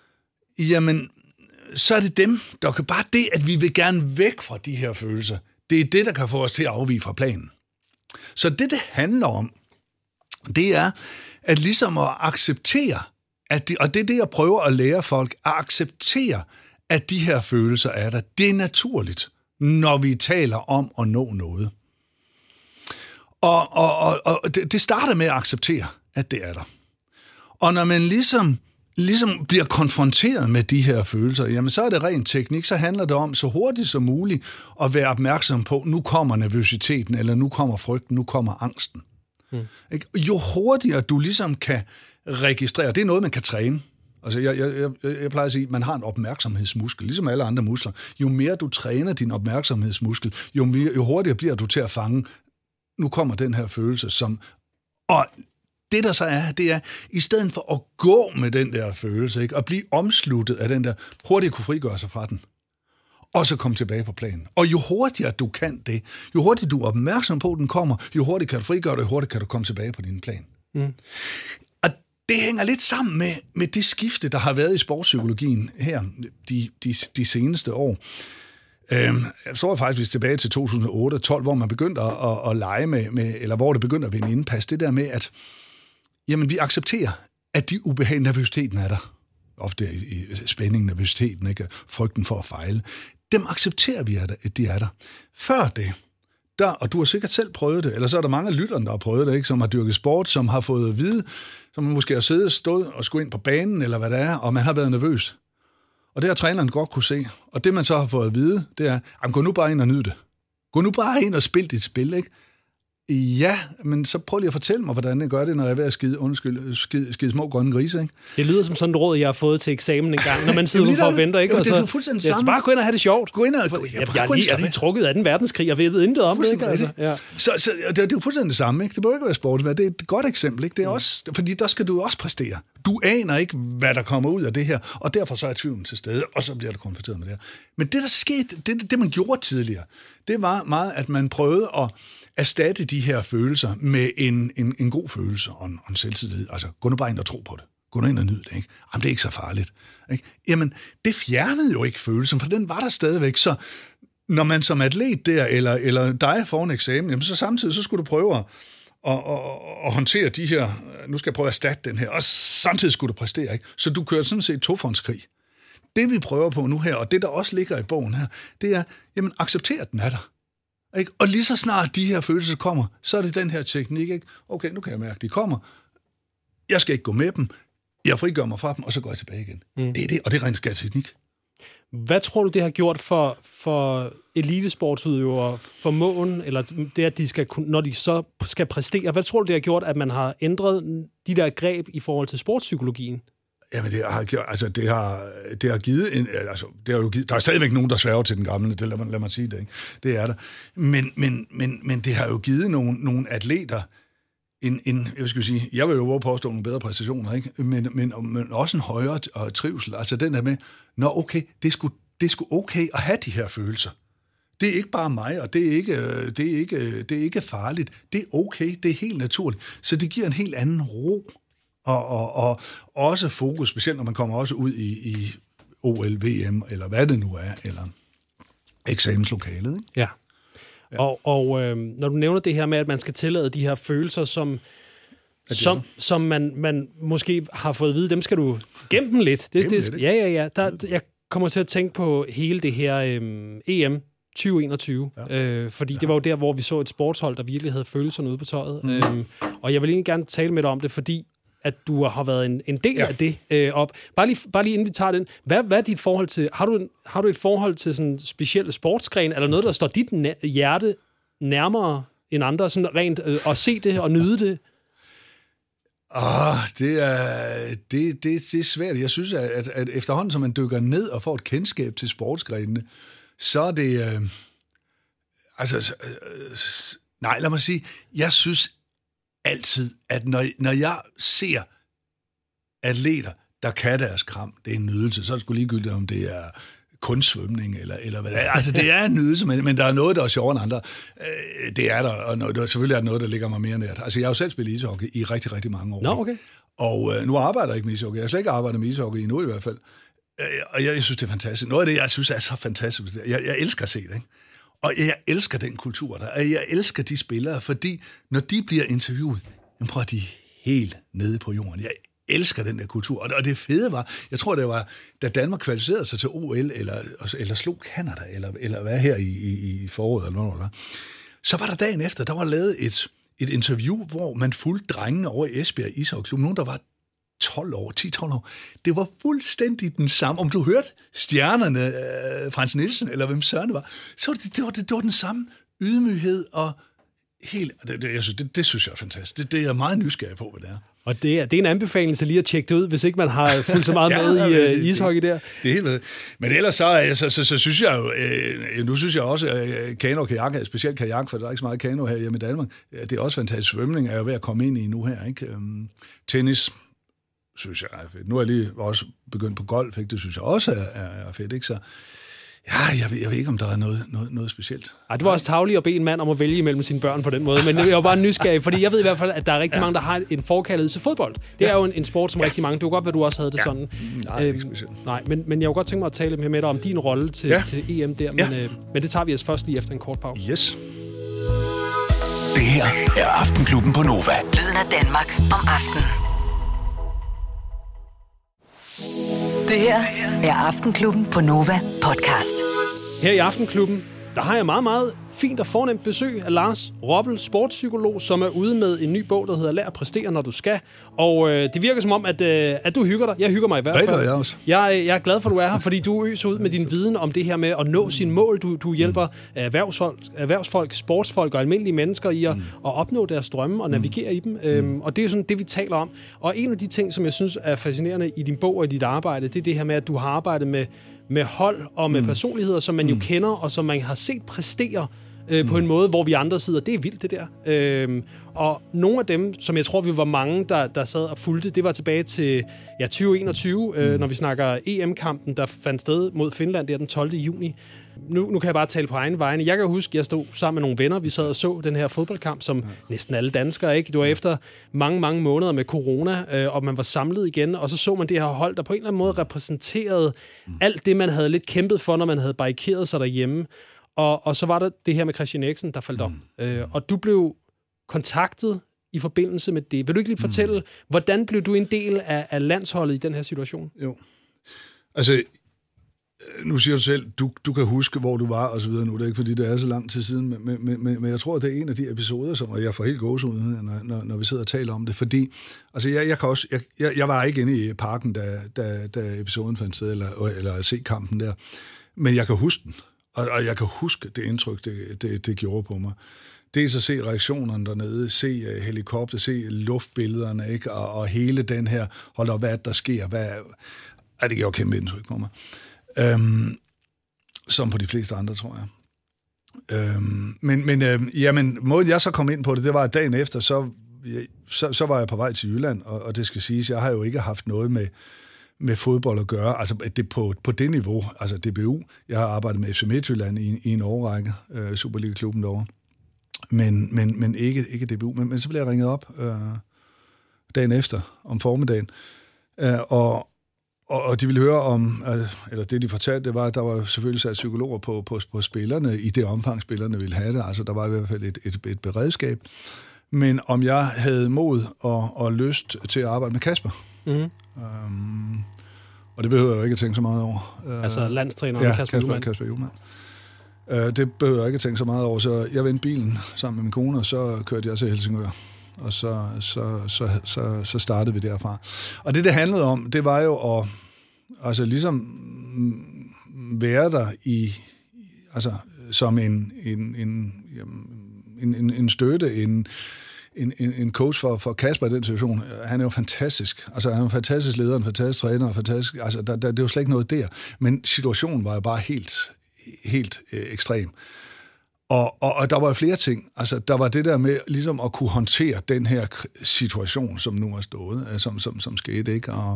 jamen, så er det dem, der kan bare det, at vi vil gerne væk fra de her følelser. Det er det, der kan få os til at afvige fra planen. Så det, det handler om, det er at ligesom at acceptere, at de, og det er det, jeg prøver at lære folk, at acceptere, at de her følelser er der. Det er naturligt, når vi taler om at nå noget. Og, og, og, og det, det starter med at acceptere, at det er der. Og når man ligesom, ligesom bliver konfronteret med de her følelser, jamen så er det ren teknik, så handler det om så hurtigt som muligt at være opmærksom på, nu kommer nervøsiteten, eller nu kommer frygten, nu kommer angsten. Hmm. Jo hurtigere du ligesom kan registrere, det er noget, man kan træne. Altså, jeg, jeg, jeg, jeg plejer at sige, at man har en opmærksomhedsmuskel, ligesom alle andre muskler. Jo mere du træner din opmærksomhedsmuskel, jo, mere, jo hurtigere bliver du til at fange, nu kommer den her følelse, som... Og det, der så er, det er, i stedet for at gå med den der følelse, ikke, og blive omsluttet af den der, hurtigt kunne frigøre sig fra den, og så komme tilbage på planen. Og jo hurtigere du kan det, jo hurtigere du er opmærksom på, at den kommer, jo hurtigere kan du frigøre dig, jo hurtigere kan du komme tilbage på din plan. Mm. Og det hænger lidt sammen med, med det skifte, der har været i sportspsykologien her de, de, de seneste år. Øhm, jeg så faktisk tilbage til to tusind og otte tolv, hvor man begyndte at, at, at lege med, med, eller hvor det begyndte at vinde indpas, det der med, at jamen, vi accepterer, at de ubehagelige nervøsiteten er der. Ofte i spændingen, nervøsiteten, ikke? Frygten for at fejle. Dem accepterer vi, at de er der. Før det, der, og du har sikkert selv prøvet det, eller så er der mange af lytterne, der har prøvet det, ikke? Som har dyrket sport, som har fået at vide, som måske har siddet, stået og skulle ind på banen, eller hvad det er, og man har været nervøs. Og det har træneren godt kunne se. Og det, man så har fået at vide, det er, jamen, gå nu bare ind og nyd det. Gå nu bare ind og spil dit spil, ikke? Ja, men så prøv lige at fortælle mig, hvordan jeg gør det, når jeg er ved at skide, undskyld, skide, skide små grønne grise, ikke? Det lyder som sådan et råd, jeg har fået til eksamen en gang, når man sidder udenfor og venter, ikke? Jo, og så, det er fuldstændig ja, bare gå ind og have det sjovt. Gå ind og... Jeg, jeg, jeg, er lige, jeg er lige trukket af den verdenskrig, jeg ved intet om det, ikke? Altså, ja. Så, så det, det er jo fuldstændig det samme, ikke? Det må ikke være sport, det er et godt eksempel, ikke? Det er mm. også, fordi der skal du også præstere. Du aner ikke, hvad der kommer ud af det her, og derfor så er tvivlen til stede, og så bliver du konfronteret med det her. Men det, der skete, det, det man gjorde tidligere, det var meget, at man prøvede at erstatte de her følelser med en, en, en god følelse og en, og en selvtillid. Altså, gå nu bare ind og tro på det. Gå nu ind og nyd det, ikke? Jamen, det er ikke så farligt. Ikke? Jamen, det fjernede jo ikke følelsen, for den var der stadigvæk. Så når man som atlet der, eller, eller dig får en eksamen, jamen, så samtidig så skulle du prøve at, at, at, at håndtere de her, nu skal jeg prøve at erstatte den her, og samtidig skulle du præstere, ikke? Så du kører sådan set tofrontskrig. Det vi prøver på nu her, og det der også ligger i bogen her, det er, jamen, accepter den er der. Ikke? Og lige så snart de her følelser kommer, så er det den her teknik, ikke? Okay, nu kan jeg mærke, at de kommer. Jeg skal ikke gå med dem. Jeg frigør mig fra dem, og så går jeg tilbage igen. Mm. Det er det, og det er ren skatteknik. Hvad tror du, det har gjort for, for elitesportsudøvere, for måen, eller det, at de skal, når de så skal præstere? Hvad tror du, det har gjort, at man har ændret de der greb i forhold til sportspsykologien? Jamen, det har, altså, det har, det har givet en... Altså, det har jo givet, der er stadigvæk nogen, der sværger til den gamle, det lad mig, lad mig sige det, ikke? Det er der. Men, men, men, men det har jo givet nogle, nogle atleter en, en... Jeg skal sige, jeg vil jo våge påstå nogle bedre præstationer, ikke? Men, men, men også en højere og trivsel. Altså den der med, nå okay, det er, sgu, det er sgu okay at have de her følelser. Det er ikke bare mig, og det er ikke, det er ikke, det er ikke farligt. Det er okay, det er helt naturligt. Så det giver en helt anden ro. Og, og, og også fokus, specielt når man kommer også ud i, i O L, V M, eller hvad det nu er, eller eksamenslokalet. Ikke? Ja. ja. Og, og øh, når du nævner det her med, at man skal tillade de her følelser, som, som, som man, man måske har fået at vide, dem skal du gemme dem lidt. Det, det, lidt ja, ja, ja. Der, jeg kommer til at tænke på hele det her øh, E M tyve enogtyve, ja. øh, fordi ja. det var jo der, hvor vi så et sportshold, der virkelig havde følelserne ude på tøjet. Mm. Øhm, og jeg vil egentlig gerne tale med dig om det, fordi at du har været en, en del ja. af det øh, op. Bare lige, bare lige inden vi tager den, hvad, hvad er dit forhold til, har du, har du et forhold til sådan specielle sportsgren, eller noget, der står dit næ- hjerte nærmere end andre, sådan rent øh, at se det og nyde det? Ah, det er, det, det, det er svært. Jeg synes, at, at, at efterhånden, som man dykker ned og får et kendskab til sportsgrenene, så er det... Øh, altså, øh, nej, lad mig sige, jeg synes altid, at når, når jeg ser atleter, der kan deres kram, det er en nydelse, så er det sgu ligegyldigt, om det er kunstsvømning, eller, eller hvad det er. Altså, det er en nydelse, men, men der er noget, der er sjovere end andre. Øh, det er der, og noget, selvfølgelig er der noget, der ligger mig mere nært. Altså, jeg har jo selv spillet ishockey i rigtig, rigtig mange år. Nå, okay. Og øh, nu arbejder jeg ikke med ishockey. Jeg har slet ikke arbejdet med ishockey endnu i hvert fald. Øh, og jeg, jeg synes, det er fantastisk. Noget af det, jeg synes er så fantastisk. Jeg, jeg elsker at se det, ikke? Og jeg elsker den kultur der. Og jeg elsker de spillere, fordi når de bliver interviewet, jamen prøv at de er helt nede på jorden. Jeg elsker den der kultur. Og det fede var, jeg tror det var, da Danmark kvalificerede sig til O L, eller, eller slog Canada, eller, eller hvad her i, i, i foråret, eller noget der, så var der dagen efter, der var lavet et, et interview, hvor man fulgte drengene over i Esbjerg Ishockeyklub. Nogen, der var tolv år, ti tolv år. Det var fuldstændig den samme. Om du hørte stjernerne, øh, Frans Nielsen, eller hvem søren det var, så var det, det, var, det, det var den samme ydmyghed og helt... Det, det, jeg synes, det, det synes jeg er fantastisk. Det, det er jeg meget nysgerrig på, hvad det er. Og det er, det er en anbefaling til lige at tjekke det ud, hvis ikke man har fulgt så meget ja, med i det, uh, ishockey der. Det er helt, men ellers så, så, så, så synes jeg jo, øh, nu synes jeg også, at kano og kajak, specielt kajak, for der er ikke så meget kano her hjemme i Danmark, det er også fantastisk. Svømning er jo ved at komme ind i nu her, ikke? Um, tennis, synes jeg er fedt. Nu er jeg lige også begyndt på golf, ikke? Det synes jeg også er, er fedt, ikke? Så ja, jeg ved, jeg ved ikke, om der er noget, noget, noget specielt. Ej, det var også tarveligt at bede en mand om at vælge imellem sine børn på den måde, men jeg var bare nysgerrig, fordi jeg ved i hvert fald, at der er rigtig ja. mange, der har en forkærlighed til fodbold. Det ja. er jo en, en sport, som ja. rigtig mange... Det var godt, at du også havde det ja. sådan. Nej, øhm, ikke specielt. Nej, men, men jeg kunne godt tænke mig at tale med dig om din rolle til, ja. til E M der, men, ja. øh, men det tager vi altså først lige efter en kort pause. Yes. Det her er Aftenklubben på Nova. Lyden af Danmark om aftenen. Det her er Aftenklubben på Nova podcast. Her i Aftenklubben, der har jeg meget, meget fint og fornemt besøg af Lars Roppel, sportspsykolog, som er ude med en ny bog, der hedder Lær at præstere, når du skal. Og øh, det virker som om, at, øh, at du hygger dig. Jeg hygger mig i hvert fald. Det gør jeg også. Jeg, jeg er glad for, at du er her, fordi du øser ud med din viden om det her med at nå sine mål. Du, du hjælper erhvervsfolk, erhvervsfolk, sportsfolk og almindelige mennesker i at, mm. at opnå deres drømme og navigere mm. i dem. Øhm, og det er sådan det, vi taler om. Og en af de ting, som jeg synes er fascinerende i din bog og i dit arbejde, det er det her med, at du har arbejdet med, med hold og med mm. personligheder, som man jo mm. kender og som man har set præstere øh, mm. på en måde, hvor vi andre sidder. Det er vildt, det der. Øhm, og nogle af dem, som jeg tror, vi var mange, der, der sad og fulgte, det var tilbage til ja, tyve enogtyve, øh, mm. når vi snakker E M-kampen, der fandt sted mod Finland der den tolvte juni. Nu, nu kan jeg bare tale på egen vegne. Jeg kan huske, jeg stod sammen med nogle venner, vi sad og så den her fodboldkamp, som ja. næsten alle danskere, ikke? Det var efter mange, mange måneder med corona, øh, og man var samlet igen, og så så man det her hold, der på en eller anden måde repræsenterede mm. alt det, man havde lidt kæmpet for, når man havde barrikeret sig derhjemme. Og, og så var der det her med Christian Eriksen, der faldt om. Mm. Øh, og du blev kontaktet i forbindelse med det. Vil du ikke lige fortælle, mm. hvordan blev du en del af, af landsholdet i den her situation? Jo. Altså, nu siger du selv, du, du kan huske, hvor du var, og så videre nu. Det er ikke, fordi det er så lang tid siden, men, men, men, men jeg tror, at det er en af de episoder, som og jeg får helt gåsehud, når, når, når vi sidder og taler om det. Fordi, altså, jeg, jeg kan også, jeg, jeg, jeg var ikke inde i parken, da, da, da episoden fandt sted, eller, eller se kampen der. Men jeg kan huske den, og, og jeg kan huske det indtryk, det, det, det gjorde på mig. Dels at se reaktionerne dernede, se uh, helikopter, se luftbillederne, ikke? Og, og hele den her, hold op, hvad der sker, hvad, ej, det gjorde kæmpe indtryk på mig. Øhm, som på de fleste andre, tror jeg. Øhm, men men øhm, jamen, måden jeg så kom ind på det, det var, at dagen efter, så, jeg, så, så var jeg på vej til Jylland, og, og det skal siges, jeg har jo ikke haft noget med, med fodbold at gøre, altså det på, på det niveau, altså D B U. Jeg har arbejdet med F C Midtjylland i, i en årrække, øh, Superliga-klubben derovre. Men, men, men ikke, ikke D B U. Men, men så blev jeg ringet op øh, dagen efter, om formiddagen, øh, og Og, og de ville høre om, eller det de fortalte, det var, at der var selvfølgelig sat psykologer på, på, på spillerne, i det omfang spillerne ville have det. Altså der var i hvert fald et, et, et beredskab. Men om jeg havde mod og, og lyst til at arbejde med Kasper. Mm-hmm. Um, og det behøver jeg jo ikke at tænke så meget over. Altså landstræneren ja, Kasper Hjulmand. Kasper Hjulmand. Uh, det behøver jeg ikke at tænke så meget over. Så jeg vendte bilen sammen med min kone, og så kørte jeg til Helsingør. Og så, så, så, så, så startede vi derfra. Og det, det handlede om, det var jo at altså ligesom være der i, altså som en, en, en, en, en støtte, en, en, en coach for, for Kasper i den situation. Han er jo fantastisk. Altså han er en fantastisk leder, en fantastisk træner, en fantastisk, altså der, der, det er jo slet ikke noget der. Men situationen var jo bare helt, helt øh, ekstrem. Og, og, og der var jo flere ting. Altså, der var det der med ligesom at kunne håndtere den her situation, som nu er stået, som, som, som skete, ikke? Og,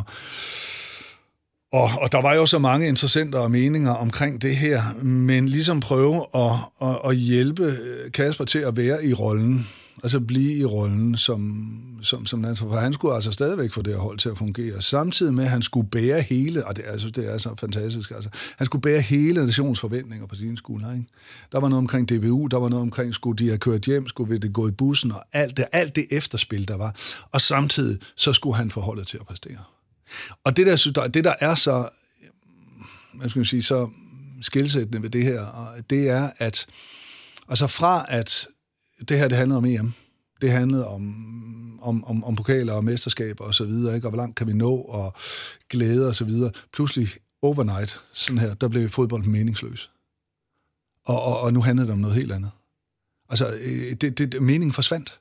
og, og der var jo så mange interessenter og meninger omkring det her, men ligesom prøve at, at, at hjælpe Kasper til at være i rollen, altså blive i rollen som, som, som landshold. For han skulle altså stadigvæk få det her hold til at fungere. Samtidig med, at han skulle bære hele, og det, altså, det er så fantastisk, altså, han skulle bære hele nations forventninger på sine skuldre. Ikke? Der var noget omkring D B U, der var noget omkring, skulle de have kørt hjem, skulle det gå i bussen, og alt det, alt det efterspil, der var. Og samtidig, så skulle han få holdet til at præstere. Og det der, det der er så, hvad skal man sige, så skelsættende ved det her, det er, at altså fra at det her, det handlede om E M. Det handlede om, om, om, om pokaler og mesterskaber og så videre, ikke? Og hvor langt kan vi nå, og glæde og så videre. Pludselig overnight, sådan her, der blev fodbold meningsløs. Og, og, og nu handlede det om noget helt andet. Altså, det, det, meningen forsvandt.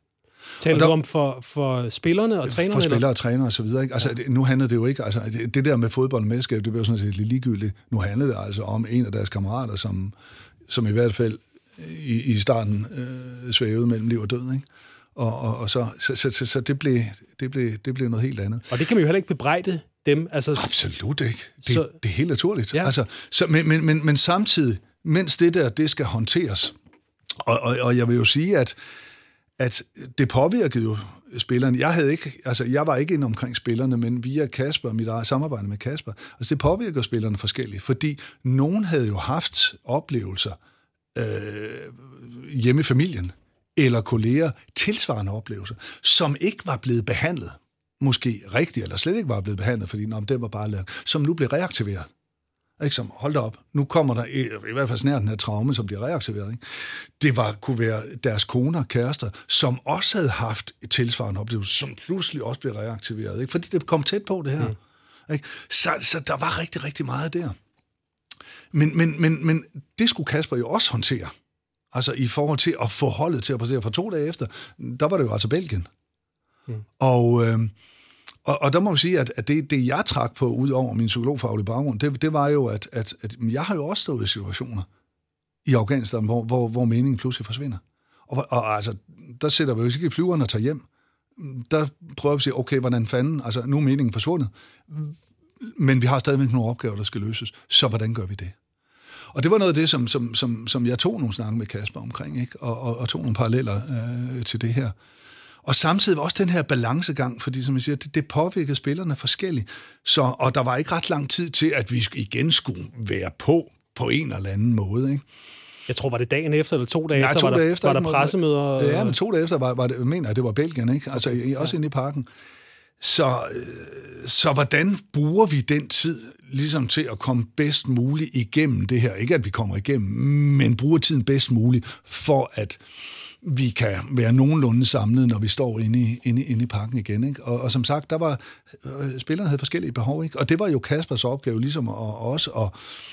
Taler du om for, for spillerne og trænerne? For spillere og trænere og så videre. Ikke? Altså, ja. det, nu handlede det jo ikke... Altså, det, det der med fodbold og mesterskab, det blev sådan set lidt ligegyldigt. Nu handlede det altså om en af deres kammerater, som, som i hvert fald i, i starten øh, svævede mellem liv og død. Ikke? Og, og, og så, så, så, så, så det, blev, det, blev, det blev noget helt andet. Og det kan man jo heller ikke bebrejde dem. Altså, absolut ikke. Det, så, det er helt naturligt. Ja. Altså, så, men, men, men, men samtidig, mens det der, det skal håndteres, og, og, og jeg vil jo sige, at, at det påvirkede jo spillerne. Jeg havde ikke, altså jeg var ikke inde omkring spillerne, men via Kasper, mit eget samarbejde med Kasper, altså det påvirker spillerne forskelligt, fordi nogen havde jo haft oplevelser øh, hjemme i familien, eller kolleger, tilsvarende oplevelser, som ikke var blevet behandlet, måske rigtigt, eller slet ikke var blevet behandlet, fordi nå, det var bare lært, som nu blev reaktiveret. Ikke som, hold da op, nu kommer der i, i hvert fald snart den her traume, som bliver reaktiveret. Ikke? Det var, kunne være deres koner, kærester, som også havde haft et tilsvarende oplevelse, som pludselig også blev reaktiveret. Ikke? Fordi det kom tæt på det her. Mm. Ikke? Så, så der var rigtig, rigtig meget der. Men, men, men, men det skulle Kasper jo også håndtere. Altså i forhold til at få holdet til at passere. For to dage efter, der var det jo altså Belgien. Mm. Og... Øh, Og, og der må man sige, at, at det, det, jeg trak på ud over min psykologfaglige baggrund, det, det var jo, at, at, at jeg har jo også stået i situationer i Afghanistan, hvor, hvor, hvor meningen pludselig forsvinder. Og, og altså, der sætter vi jo ikke i flyveren og tager hjem. Der prøver vi at sige, okay, hvordan fanden, altså nu er meningen forsvundet, men vi har stadigvæk nogle opgaver, der skal løses, så hvordan gør vi det? Og det var noget af det, som, som, som, som jeg tog nogle snakke med Kasper omkring, ikke? Og, og, og tog nogle paralleller øh, til det her. Og samtidig var også den her balancegang, fordi som jeg siger, det, det påvirkede spillerne forskelligt. Så, og der var ikke ret lang tid til, at vi igen skulle være på, på en eller anden måde. Ikke? Jeg tror, var det dagen efter, eller to dage ja, efter, to var, dage der, efter, var der pressemøder? Ja, men to dage efter, var, var det, jeg mener jeg, det var Belgien, ikke? Altså okay, også ja. Inde i parken. Så, så hvordan bruger vi den tid ligesom til at komme bedst muligt igennem det her? Ikke at vi kommer igennem, men bruger tiden bedst muligt for at vi kan være nogenlunde samlet, når vi står inde i, inde, inde i parken igen. Ikke? Og, og som sagt, der var, øh, spillerne havde forskellige behov, ikke? Og det var jo Kaspers opgave ligesom at, også at,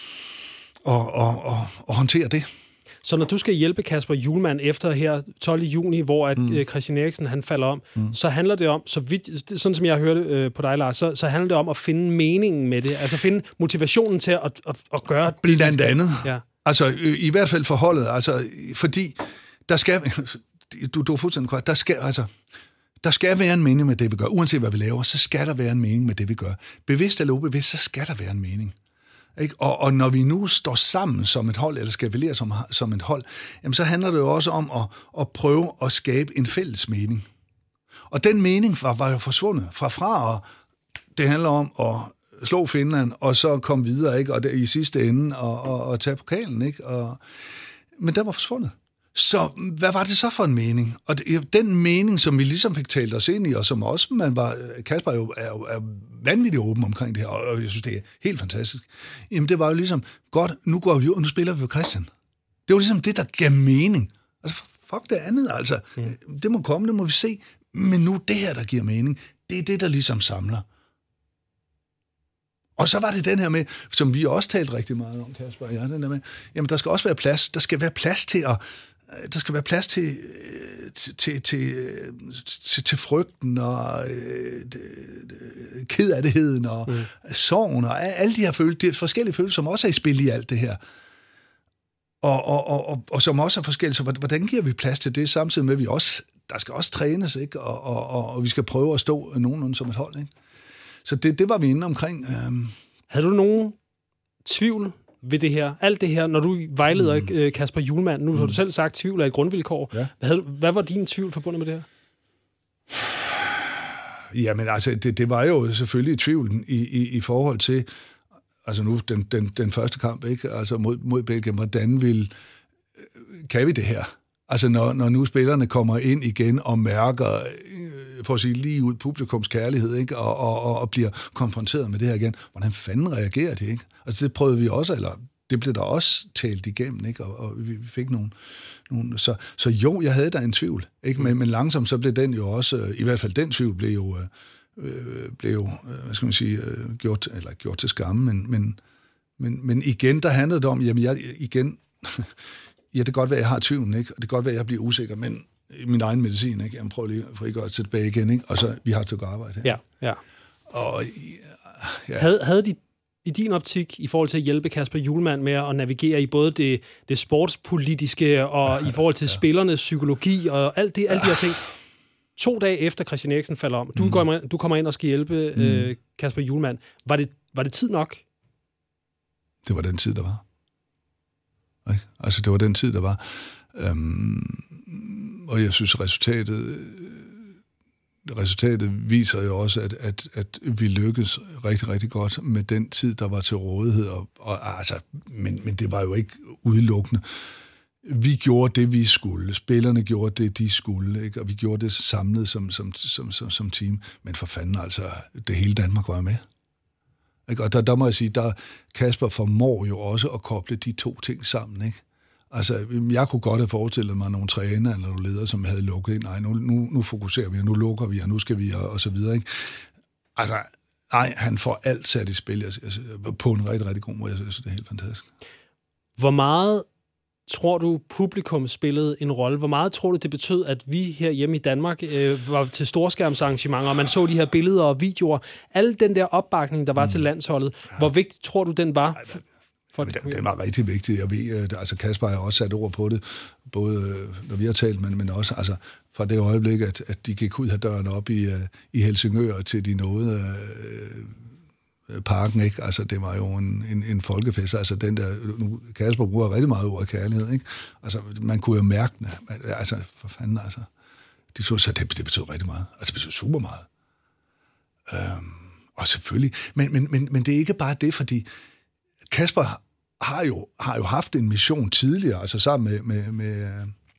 at, at, at, at håndtere det. Så når du skal hjælpe Kasper Hjulmand efter her tolvte juni, hvor at mm. Christian Eriksen han falder om, mm. så handler det om, så vidt, sådan som jeg hørte øh, på dig, Lars, så, så handler det om at finde meningen med det, altså finde motivationen til at, at, at gøre det. Blandt andet. Ja. Altså i hvert fald forholdet, altså fordi der skal, du, du er fuldstændig korrekt, der skal, altså, der skal være en mening med det, vi gør. Uanset hvad vi laver, så skal der være en mening med det, vi gør. Bevidst eller ubevidst, så skal der være en mening. Ikke? Og, og når vi nu står sammen som et hold, eller skal evaluere som, som et hold, jamen, så handler det jo også om at, at prøve at skabe en fælles mening. Og den mening var, var jo forsvundet fra fra, og det handler om at slå Finland, og så komme videre, ikke? Og det, i sidste ende, og, og, og tage pokalen. Ikke? Og, men den var forsvundet. Så hvad var det så for en mening? Og det, den mening, som vi ligesom fik talt os ind i, og som også man var, Kasper er jo, er, jo, er vanvittigt åben omkring det her, og jeg synes, det er helt fantastisk. Jamen det var jo ligesom, godt, nu går vi og nu spiller vi på Christian. Det var ligesom det, der gav mening. Altså fuck det andet, altså. Mm. Det må komme, det må vi se. Men nu det her, der giver mening, det er det, der ligesom samler. Og så var det den her med, som vi også talt rigtig meget om, Kasper og jeg, den der med, jamen der skal også være plads, der skal være plads til at Der skal være plads til, til, til, til, til frygten og øh, kedattigheden og mm. sorgen og alle de her følelser, de forskellige følelser, som også er i spil i alt det her. Og, og, og, og, og som også er forskellige. Så hvordan giver vi plads til det, samtidig med, at vi også, der skal også trænes, ikke? Og, og, og, og vi skal prøve at stå nogenlunde som et hold. Ikke? Så det, det var vi inde omkring. Øhm. Havde du nogen tvivl ved det her, alt det her, når du vejleder mm. Kasper Hjulmand, nu mm. har du selv sagt, tvivl er et grundvilkår. Ja. Hvad, hvad var din tvivl forbundet med det her? Jamen altså, det, det var jo selvfølgelig tvivlen i, i, i forhold til, altså nu, den, den, den første kamp, ikke? Altså mod, mod Belgien, hvordan vil, kan vi det her? Altså når, når nu spillerne kommer ind igen og mærker, for at sige lige ud, publikums kærlighed, ikke? Og, og, og bliver konfronteret med det her igen, hvordan fanden reagerer de, ikke? Altså det prøvede vi også, eller det blev der også talt igennem, ikke? Og, og vi fik nogle, nogle så, så jo, jeg havde da en tvivl, ikke? Men, men langsomt så blev den jo også, i hvert fald den tvivl blev jo, øh, blev jo hvad skal man sige, øh, gjort, eller gjort til skamme, men, men, men, men igen, der handlede det om, jamen jeg, igen, ja, det kan godt være, at jeg har tvivlen, ikke? Og det kan godt være, at jeg bliver usikker, men min egen medicin, ikke? Jamen, prøv lige at frigøre til tilbage igen, ikke? Og så, vi har til at arbejde her. Ja, ja. Og, ja. Havde, havde de i din optik, i forhold til at hjælpe Kasper Hjulmand med at navigere i både det, det sportspolitiske og i forhold til ja. spillernes psykologi og alt det, alle de her ting, to dage efter Christian Eriksen falder om, du, mm. kommer, du kommer ind og skal hjælpe mm. øh, Kasper Hjulmand. Var det, var det tid nok? Det var den tid, der var. Okay? Altså, det var den tid, der var. Øhm, og jeg synes, resultatet, resultatet viser jo også, at, at, at vi lykkedes rigtig, rigtig godt med den tid, der var til rådighed. Og, og, altså, men, men det var jo ikke udelukkende. Vi gjorde det, vi skulle. Spillerne gjorde det, de skulle. Ikke? Og vi gjorde det samlet som, som, som, som, som team. Men for fanden, altså, det hele Danmark var med. Ikke? Og der, der må jeg sige, der Kasper formår jo også at koble de to ting sammen, ikke? Altså, jeg kunne godt have forestillet mig nogle træner eller nogle ledere, som havde lukket ind. Nej, nu, nu, nu fokuserer vi, og nu lukker vi, og nu skal vi, og, og så videre, ikke? Altså, nej, han får alt sat i spil jeg, jeg, på en rigtig, rigtig god måde. Jeg synes, det er helt fantastisk. Hvor meget tror du, publikum spillede en rolle? Hvor meget tror du, det betød, at vi her hjemme i Danmark øh, var til storskærmsarrangementer, og man så de her billeder og videoer? Al den der opbakning, der var mm. til landsholdet, ja. Hvor vigtigt tror du, den var? For, for den, den var rigtig vigtig. Jeg ved, at, altså Kasper har også sat ord på det, både når vi har talt, men, men også altså, fra det øjeblik, at, at de gik ud af døren op i, uh, i Helsingør, til de nåede uh, parken, ikke? Altså, det var jo en, en, en folkefest. Altså, den der, nu, Kasper bruger rigtig meget ord af kærlighed, ikke? Altså, man kunne jo mærke det. Altså, for fanden, altså. De så, så det, det betød rigtig meget. Altså, det betød super meget. Øhm, og selvfølgelig. Men, men, men, men det er ikke bare det, fordi Kasper har jo, har jo haft en mission tidligere, altså sammen med, med, med,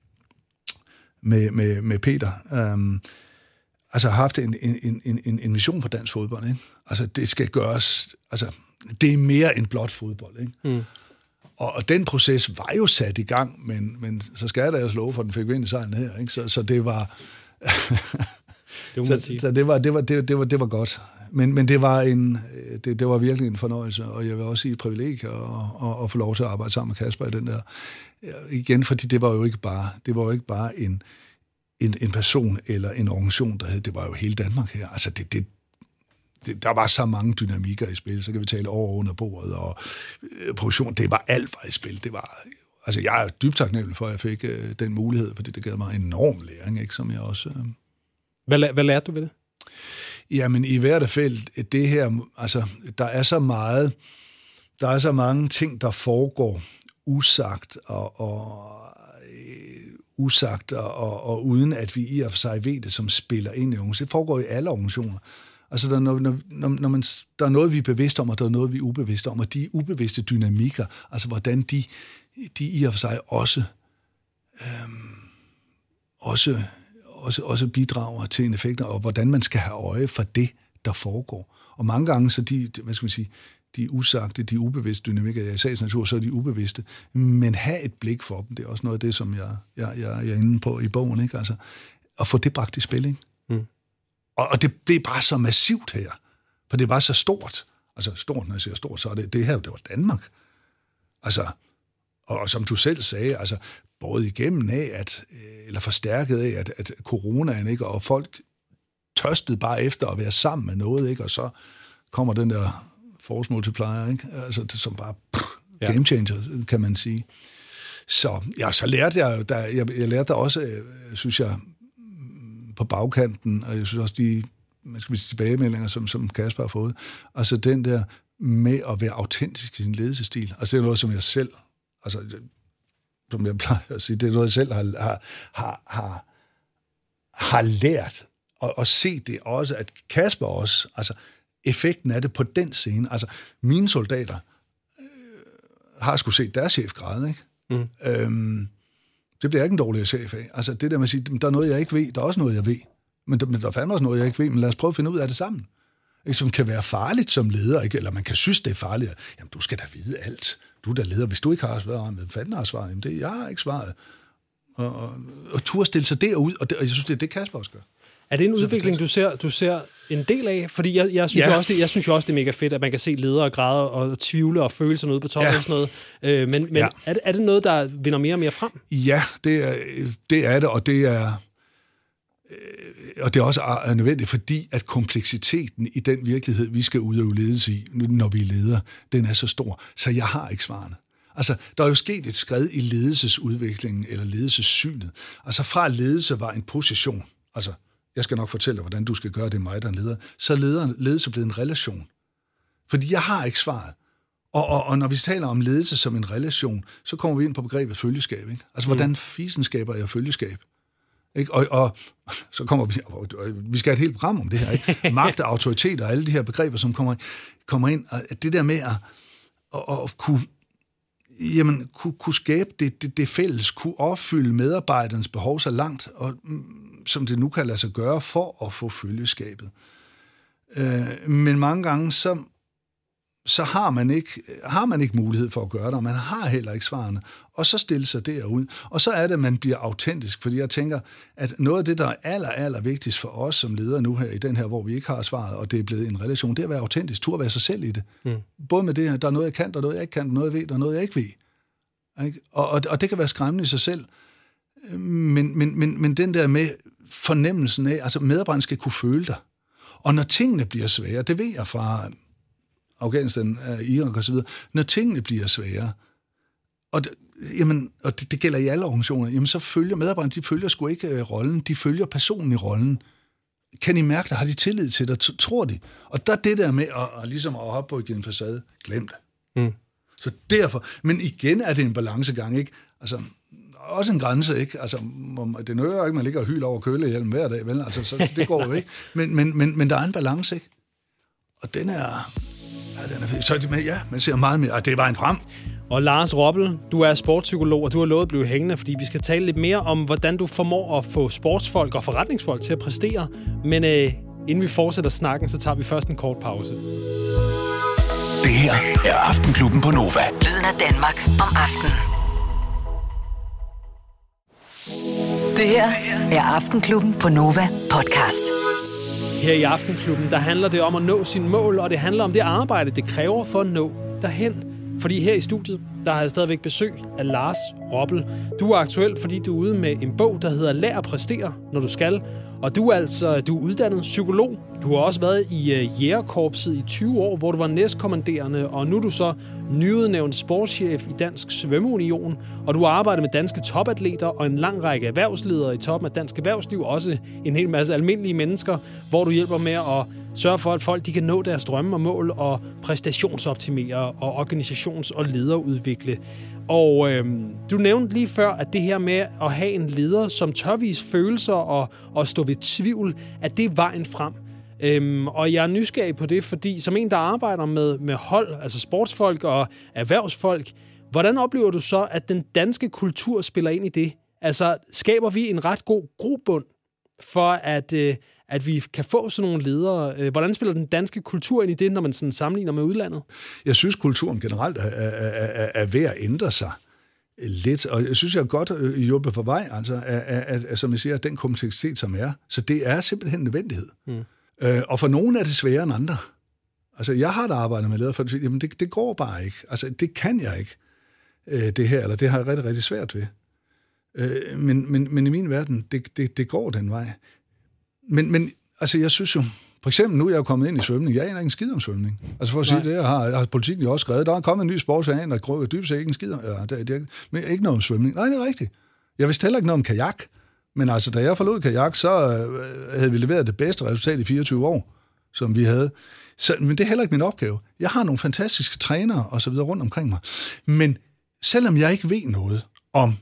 med, med, med Peter. Øhm, altså har haft en, en, en, en mission på dansk fodbold, ikke? Altså, det skal gøres... Altså, det er mere end blot fodbold, ikke? Mm. Og, og den proces var jo sat i gang, men, men så skal jeg da også love for, den fik vind i sejlen her, ikke? Så, så det var... det så, sige. så det var, det var, det, det var, det var godt. Men, men det var en... Det, det var virkelig en fornøjelse, og jeg vil også sige et privilegie at, at, at få lov til at arbejde sammen med Kasper i den der... Igen, fordi det var jo ikke bare, det var jo ikke bare en... En, en person eller en organisation, der hed, det var jo hele Danmark her. Altså, det, det, det, der var så mange dynamikker i spil, så kan vi tale over under bordet, og øh, produktion, det var alt var i spil. Det var, altså, jeg er dybt taknemmelig for, at jeg fik øh, den mulighed, fordi det gav mig en enorm læring, ikke, som jeg også... Øh... Hvad, hvad lærte du ved det? Jamen, i hvert felt, det her, altså, der er så meget, der er så mange ting, der foregår usagt, og, og usagt, og, og, og uden at vi i og for sig ved det, som spiller ind i organisationer. Det foregår i alle organisationer. Altså, der er, når, når, når man, der er noget, vi er bevidste om, og der er noget, vi er ubevidste om, og de ubevidste dynamikker, altså hvordan de, de i og for sig også, øhm, også, også, også bidrager til en effekt, og hvordan man skal have øje for det, der foregår. Og mange gange, så de, hvad skal man sige, de usagte, de ubevidste dynamikker, i sagens natur, så er de ubevidste. Men have et blik for dem, det er også noget af det, som jeg, jeg, jeg, jeg er inde på i bogen, ikke? Altså, at få det bragt i spil, ikke? Mm. Og, og det blev bare så massivt her, for det var så stort. Altså stort, når jeg siger stort, så er det, det her, det var Danmark. Altså, og, og som du selv sagde, altså, både igennem af, at, eller forstærket af, at, at coronaen, ikke? Og folk tørstede bare efter at være sammen med noget, ikke? Og så kommer den der force multiplier, ikke? Altså, det, som bare pff, game changer, kan man sige. Så, ja, så lærte jeg, der, jeg, jeg lærte der også, øh, synes jeg, på bagkanten, og jeg synes også, de, man skal sige, tilbagemeldinger, som, som Kasper har fået, altså den der med at være autentisk i sin ledelsesstil, altså det er noget, som jeg selv, altså, som jeg plejer at sige, det er noget, jeg selv har, har, har, har, har lært, og, og se det også, at Kasper også, altså, effekten af det på den scene. Altså, mine soldater øh, har sgu set deres chefgrad, ikke? Mm. Øhm, det bliver ikke en dårligere chef af. Altså, det der med at sige, der er noget, jeg ikke ved, der er også noget, jeg ved. Men der, men der er fandme også noget, jeg ikke ved, men lad os prøve at finde ud af det sammen. Ikke? Som kan være farligt som leder, ikke? Eller man kan synes, det er farligt. Jamen, du skal da vide alt. Du er da leder. Hvis du ikke har svaret, hvem fanden har svaret? Jamen, det, jeg har ikke svaret. Og, og, og turde stille sig derud, og, det, og jeg synes, det er det, Kasper også gør. Er det en udvikling, du ser, du ser en del af? Fordi jeg, jeg, synes, ja. også, det, jeg synes jo også, det er mega fedt, at man kan se ledere græde og tvivle og føle sig noget på toppen ja. og sådan noget. Øh, men men ja. er, det, er det noget, der vinder mere og mere frem? Ja, det er det, er det og det er... Og det er også nødvendigt, fordi at kompleksiteten i den virkelighed, vi skal udøve ledelse i, når vi er ledere, den er så stor, så jeg har ikke svarene. Altså, der er jo sket et skred i ledelsesudviklingen eller ledelsessynet. Altså, fra ledelse var en position, altså, jeg skal nok fortælle dig, hvordan du skal gøre det, mig der er leder, så er lederen, ledelse blevet en relation. Fordi jeg har ikke svaret. Og, og, og når vi taler om ledelse som en relation, så kommer vi ind på begrebet følgeskab. Ikke? Altså, mm. hvordan fisen skaber jeg følgeskab? Ikke? Og, og så kommer vi, og vi skal have et helt program om det her, ikke? Magt og autoritet og alle de her begreber, som kommer, kommer ind, og det der med at, at, at kunne, jamen, kunne, kunne skabe det, det, det fælles, kunne opfylde medarbejderens behov så langt, og, som det nu kan lade sig gøre for at få følgeskabet. Øh, men mange gange, så, så har, man ikke, har man ikke mulighed for at gøre det, og man har heller ikke svarene, og så stille sig derud. Og så er det, at man bliver autentisk, fordi jeg tænker, at noget af det, der er aller, aller vigtigst for os som ledere nu her, i den her, hvor vi ikke har svaret, og det er blevet en relation, det er at være autentisk, turde være sig selv i det. Mm. Både med det her, der er noget, jeg kan, der er noget, jeg ikke kan, noget, jeg ved, der er noget, jeg ikke ved. Ikke? Og, og, og det kan være skræmmende i sig selv, men, men, men, men den der med fornemmelsen af, altså medarbejderen skal kunne føle dig. Og når tingene bliver svære, det ved jeg fra Afghanistan, Irak og så videre, når tingene bliver svære, og, det, jamen, og det, det gælder i alle organisationer, jamen så følger medarbejderne, de følger sgu ikke uh, rollen, de følger personen i rollen. Kan I mærke det? Har de tillid til det? Tror de? Og der er det der med at, at, ligesom at hoppe på igen facade, glem det. Mm. Så derfor, men igen er det en balancegang, ikke? Altså, også en grænse, ikke? Altså, det nøjer jo ikke, man ligger og hyler over kølehjelm hver dag, vel? Altså, så det går jo ikke. Men, men, men, men der er en balance, ikke? Og den er... Ja, den er så er det med, ja, man ser meget mere, og det er vejen frem. Og Lars Roppel, du er sportspsykolog, og du har lovet at blive hængende, fordi vi skal tale lidt mere om, hvordan du formår at få sportsfolk og forretningsfolk til at præstere. Men øh, inden vi fortsætter snakken, så tager vi først en kort pause. Det her er Aftenklubben på Nova. Lyden af Danmark om aftenen. Det her er Aftenklubben på Nova podcast. Her i Aftenklubben, der handler det om at nå sine mål, og det handler om det arbejde, det kræver for at nå derhen. Fordi her i studiet, der har jeg stadigvæk besøg af Lars Roppel. Du er aktuel, fordi du er ude med en bog, der hedder Lær at præstere, når du skal. Og du er altså du er uddannet psykolog. Du har også været i uh, jægerkorpset i tyve år, hvor du var næstkommanderende, og nu er du så nyudnævnt sportschef i Dansk Svømmeunion, og du har arbejdet med danske topatleter og en lang række erhvervsledere i toppen af dansk erhvervsliv, også en hel masse almindelige mennesker, hvor du hjælper med at sørge for, at folk de kan nå deres drømme og mål og præstationsoptimere og organisations- og lederudvikle. Og øhm, du nævnte lige før, at det her med at have en leder, som tør vise følelser og, og stå ved tvivl, at det er vejen frem. Øhm, og jeg er nysgerrig på det, fordi som en, der arbejder med, med hold, altså sportsfolk og erhvervsfolk, hvordan oplever du så, at den danske kultur spiller ind i det? Altså, skaber vi en ret god grobund for, at, øh, at vi kan få sådan nogle ledere? Hvordan spiller den danske kultur ind i det, når man sådan sammenligner med udlandet? Jeg synes, kulturen generelt er, er, er, er ved at ændre sig lidt, og jeg synes, jeg er godt hjulpet på vej, altså, at, at, at, som jeg siger, den kompleksitet, som er. Så det er simpelthen en nødvendighed. Mm. Øh, og for nogen er det sværere end andre. Altså, jeg har da arbejdet med ledere, for jamen, det, det går bare ikke. Altså, det kan jeg ikke, øh, det her, eller det har jeg rigtig, rigtig svært ved. Øh, men, men, men i min verden, det, det, det går den vej. Men, men altså, jeg synes jo, for eksempel nu er jeg jo kommet ind i svømning. Jeg aner ikke en skid om svømning. Altså for at sige Nej. det, jeg har, jeg har politikken jo også skrevet. Der er kommet en ny sport, så jeg aner grød og dybt set ikke en skid om. Ja, det, det, men ikke noget om svømning. Nej, det er rigtigt. Jeg vidste heller ikke noget om kajak. Men altså, da jeg forlod kajak, så øh, havde vi leveret det bedste resultat i fireogtyve år, som vi havde. Så, men det er heller ikke min opgave. Jeg har nogle fantastiske trænere og så videre rundt omkring mig. Men selvom jeg ikke ved noget om,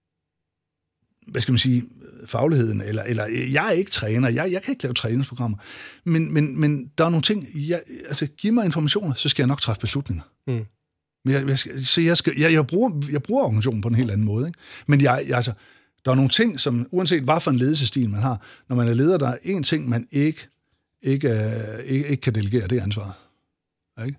hvad skal man sige, fagligheden, eller, eller jeg er ikke træner, jeg, jeg kan ikke lave træningsprogrammer, men, men, men der er nogle ting, jeg, altså giv mig informationer, så skal jeg nok træffe beslutninger. Mm. Men jeg, jeg, skal, så jeg, skal, jeg, jeg, bruger, jeg bruger organisationen på en helt anden måde, ikke? Men jeg, jeg, altså, der er nogle ting, som uanset hvad for en ledelsesstil man har, når man er leder, der er en ting, man ikke, ikke, ikke, ikke kan delegere, det er ansvaret. Ikke?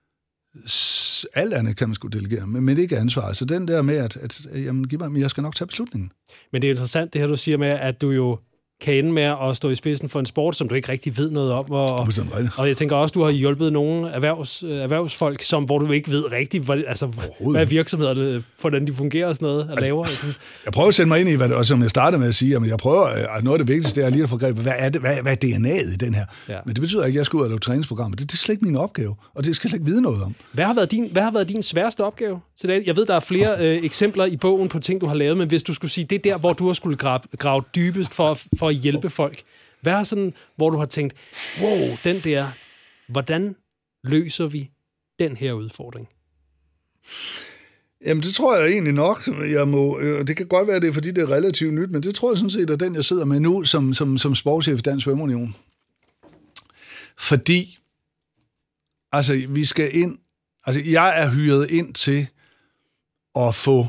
Alt andet kan man sgu delegere, men, men det ikke er ansvaret. Så den der med, at, at jamen, giv mig, men jeg skal nok tage beslutningen. Men det er interessant, det her, du siger med, at du jo kan ende med at stå i spidsen for en sport, som du ikke rigtig ved noget om. Og, og, Sådan og jeg tænker også, du har hjulpet nogle erhvervs, erhvervsfolk, som, hvor du ikke ved rigtigt, hvad, altså, hvad virksomhederne, hvordan de fungerer og sådan noget, og altså, laver. Jeg prøver at sætte mig ind i, hvad det, og som jeg startede med at sige, at jeg prøver, at noget af det vigtigste er lige at få greb, hvad er, det, hvad, hvad er D N A'et i den her? Ja. Men det betyder ikke, at jeg skal ud og lave træningsprogrammer. Det, det er slet ikke min opgave, og det skal jeg slet ikke vide noget om. Hvad har været din, hvad har været din sværeste opgave? Så det, jeg ved, der er flere øh, eksempler i bogen på ting, du har lavet, men hvis du skulle sige, det er der, hvor du har skulle grave, grave dybest for, for at hjælpe folk. Hvad er sådan, hvor du har tænkt, wow, den der, hvordan løser vi den her udfordring? Jamen, det tror jeg egentlig nok. Jeg må, det kan godt være, det er, fordi det er relativt nyt, men det tror jeg sådan set er den, jeg sidder med nu som, som, som sportschef i Dansk Svømmeunion. Fordi, altså, vi skal ind, altså, jeg er hyret ind til at få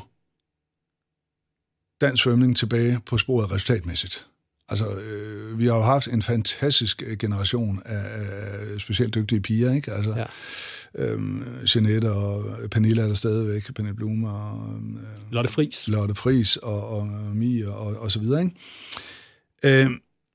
dansk svømning tilbage på sporet resultatmæssigt. Altså, øh, vi har jo haft en fantastisk generation af, af specielt dygtige piger, ikke? Altså, ja. øhm, Jeanette og Pernille er der stadigvæk, Pernille Blume og øh, Lotte Friis. Lotte Friis og, og Mie og, og så videre, ikke? Øh,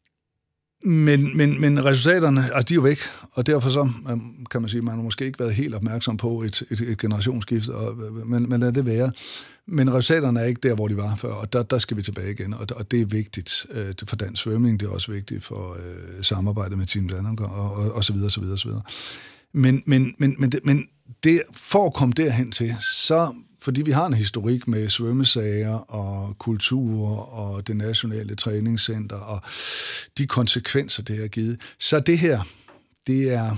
men, men, men resultaterne, altså, de er jo væk, og derfor så kan man sige, man har måske ikke været helt opmærksom på et, et, et generationsskift, og, men, men lad det være. Men resultaterne er ikke der, hvor de var før, og der, der skal vi tilbage igen, og, og det er vigtigt øh, for dansk svømning, det er også vigtigt for øh, samarbejdet med Team Danmark, og, og, og så videre, så videre, så videre. Men, men, men, men, det, men det, for at komme derhen til, så fordi vi har en historik med svømmesager og kultur og det nationale træningscenter og de konsekvenser, det har givet, så det her, det er,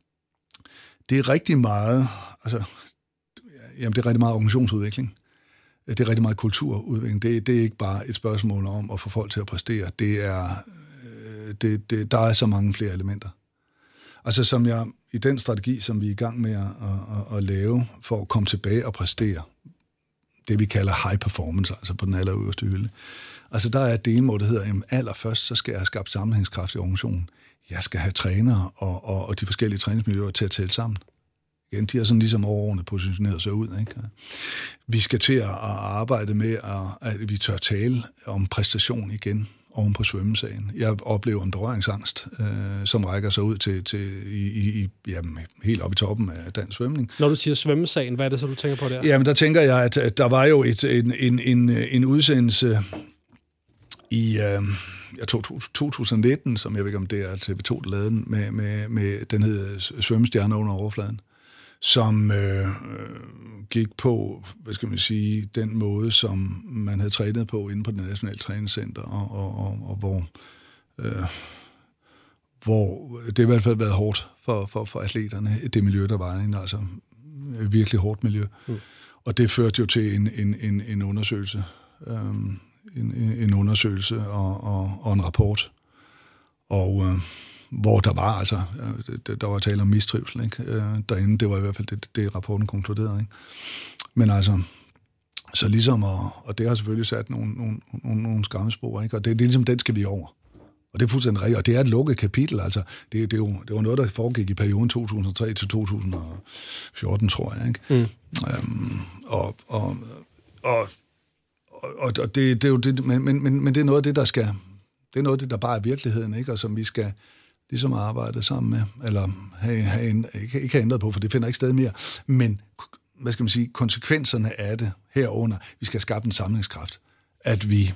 det er rigtig meget, altså, jamen, det er rigtig meget organisationsudvikling. Det er rigtig meget kulturudvikling. Det, det er ikke bare et spørgsmål om at få folk til at præstere. Det er, det, det, der er så mange flere elementer. Altså som jeg, i den strategi, som vi er i gang med at, at, at lave, for at komme tilbage og præstere, det vi kalder high performance, altså på den allerøverste hylde. Altså der er et delmål, der hedder, jamen allerførst, så skal jeg have skabt sammenhængskraft i organisationen. Jeg skal have trænere og, og, og de forskellige træningsmiljøer til at tælle sammen. Igen, de har sådan ligesom overordnet positioneret sig ud, ikke? Vi skal til at arbejde med, at, at vi tør tale om præstation igen oven på svømmesagen. Jeg oplever en berøringsangst, øh, som rækker sig ud til, til i, i, jamen, helt oppe i toppen af dansk svømning. Når du siger svømmesagen, hvad er det så, du tænker på der? Jamen, der tænker jeg, at, at der var jo et, en, en, en, en udsendelse i øh, jeg tror, to tusind nitten, som jeg ved ikke, om det er T V to, der lavede den, med, med, med den hed Svømmestjerner under overfladen, som øh, gik på, hvad skal man sige, den måde, som man havde trænet på inde på det nationale træningscenter, og, og, og, og hvor, øh, hvor det i hvert fald været hårdt for, for, for atleterne, det miljø, der var inde, altså et virkelig hårdt miljø. Mm. Og det førte jo til en, en, en, en undersøgelse, øh, en, en undersøgelse og, og, og en rapport. Og øh, hvor der var altså, der var tale om mistrivsel, ikke? Derinde, det var i hvert fald det, det rapporten konkluderede, ikke? Men altså, så ligesom, og, og det har selvfølgelig sat nogle, nogle, nogle, nogle skræmmespor, ikke? Og det, det er ligesom, den skal vi over. Og det er fuldstændig rigtigt, og det er et lukket kapitel, altså, det, det, er jo, det var noget, der foregik i perioden to tusind og tre til to tusind og fjorten, tror jeg, ikke? Mm. Øhm, og, og, og, og, og det, det er jo det, men, men, men det er noget af det, der skal, det er noget af det, der bare er virkeligheden, ikke? Og som vi skal ligesom arbejde sammen med, eller have, have, ikke, ikke have ændret på, for det finder ikke sted mere. Men, hvad skal man sige, konsekvenserne af det herunder, vi skal skabe en samlingskraft. At vi,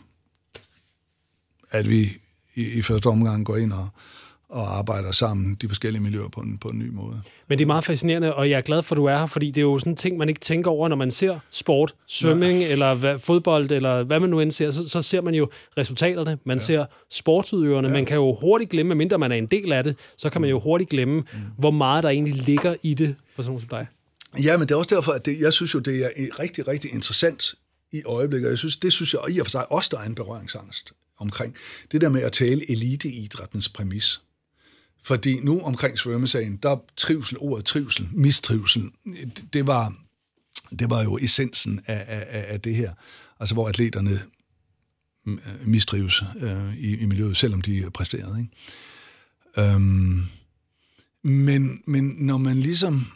at vi i, i første omgang går ind og, og arbejder sammen, de forskellige miljøer, på en, på en ny måde. Men det er meget fascinerende, og jeg er glad for, at du er her, fordi det er jo sådan en ting, man ikke tænker over, når man ser sport, svømning, ja. eller hvad, fodbold, eller hvad man nu end ser, så, så ser man jo resultaterne, man ja. ser sportsudøverne, ja. man kan jo hurtigt glemme, mindre man er en del af det, så kan man jo hurtigt glemme, mm. hvor meget der egentlig ligger i det, for sådan som dig. Ja, men det er også derfor, at det, jeg synes jo, det er rigtig, rigtig interessant i øjeblikket, og jeg synes, det synes jeg i og for sig også, der er en berøringsangst omkring. Det der med at tale eliteidrættens præmis. Fordi nu omkring svømmesagen, der trivsel, ordet trivsel, mistrivsel, det var, det var jo essensen af, af, af det her. Altså hvor atleterne mistrives øh, i, i miljøet, selvom de præsterede. Ikke? Øhm, men, men når man ligesom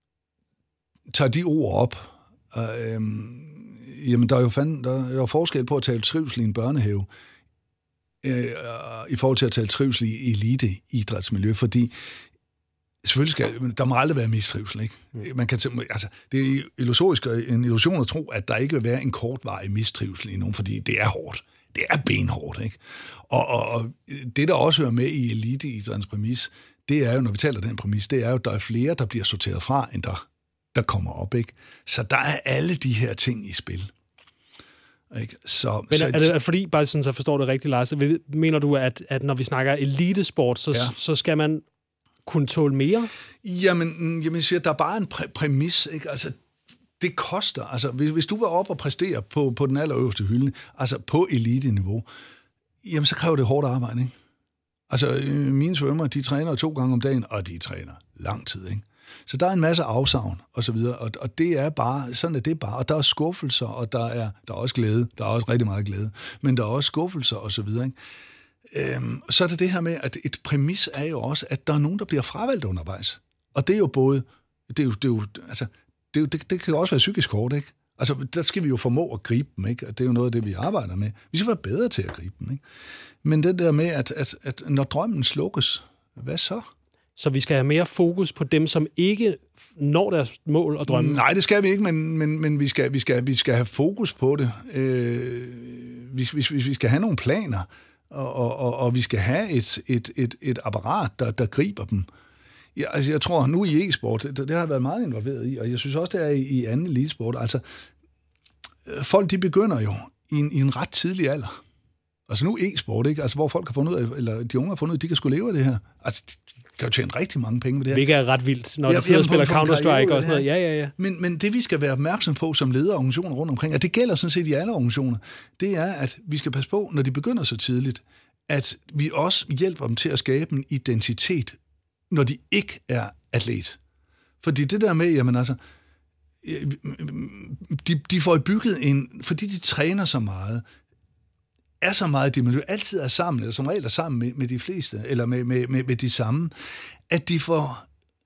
tager de ord op, øh, jamen der er jo fandme, der er jo forskel på at tale trivsel i en børnehave, øh, i forhold til at tale trivsel i eliteidrætsmiljø, fordi selvfølgelig skal, der må aldrig være mistrivsel, ikke? Man kan, altså, det er illusorisk en illusion at tro, at der ikke vil være en kortvarig mistrivsel i nogen, fordi det er hårdt. Det er benhårdt, ikke? Og, og, og det, der også hører med i eliteidrættens præmis, det er jo, når vi taler den præmis, det er jo, at der er flere, der bliver sorteret fra, end der, der kommer op, ikke? Så der er alle de her ting i spil. Ikke? Så, Men så, er det fordi, bare sådan så forstår det rigtigt, Lars, mener du, at, at når vi snakker elitesport, så, ja. så skal man kunne tåle mere? Jamen, jeg siger, der er bare en præ- præmis, ikke? Altså, det koster. Altså, hvis, hvis du var op og præstere på, på den allerøverste hylde, altså på elite-niveau, jamen, så kræver det hårdt arbejde, ikke? Altså, mine svømmer, de træner to gange om dagen, og de træner lang tid, ikke? Så der er en masse afsavn, og så videre, og, og det er bare, sådan er det bare, og der er skuffelser, og der er, der er også glæde, der er også rigtig meget glæde, men der er også skuffelser, og så videre, ikke? Øhm, så er det det her med, at et præmis er jo også, at der er nogen, der bliver fravalgt undervejs. Og det er jo både, det er jo, det er jo, altså, det, er jo, det, det kan også være psykisk hårdt, ikke? Altså, der skal vi jo formå at gribe dem, ikke? Og det er jo noget af det, vi arbejder med. Vi skal være bedre til at gribe dem, ikke? Men det der med, at, at, at når drømmen slukkes, hvad så? Så vi skal have mere fokus på dem, som ikke når deres mål og drømme? Nej, det skal vi ikke, men, men, men vi, skal, vi, skal, vi skal have fokus på det. Øh, hvis, hvis, hvis vi skal have nogle planer, og, og, og, og vi skal have et, et, et, et apparat, der, der griber dem. Ja, altså, jeg tror, nu i e-sport, det, det har jeg været meget involveret i, og jeg synes også, det er i, i anden elitesport. Altså, folk, de begynder jo i en, i en ret tidlig alder. Altså nu e-sport, ikke? Altså, hvor folk har fundet ud af, eller de unge har fundet ud af, de kan sgu leve af det her. Altså, de kan jo tjene rigtig mange penge med det her. Hvilket er ret vildt, når ja, de sidder og spiller på, Counter-Strike og sådan noget. Ja, ja, ja. Men, men det, vi skal være opmærksom på som ledere af organisationer rundt omkring, og det gælder sådan set i alle organisationer, det er, at vi skal passe på, når de begynder så tidligt, at vi også hjælper dem til at skabe en identitet, når de ikke er atlet. Fordi det der med, jamen altså, de, de får bygget en, fordi de træner så meget, er så meget, de miljø altid er sammen, eller som regel er sammen med, med de fleste, eller med, med, med, med de samme, at de får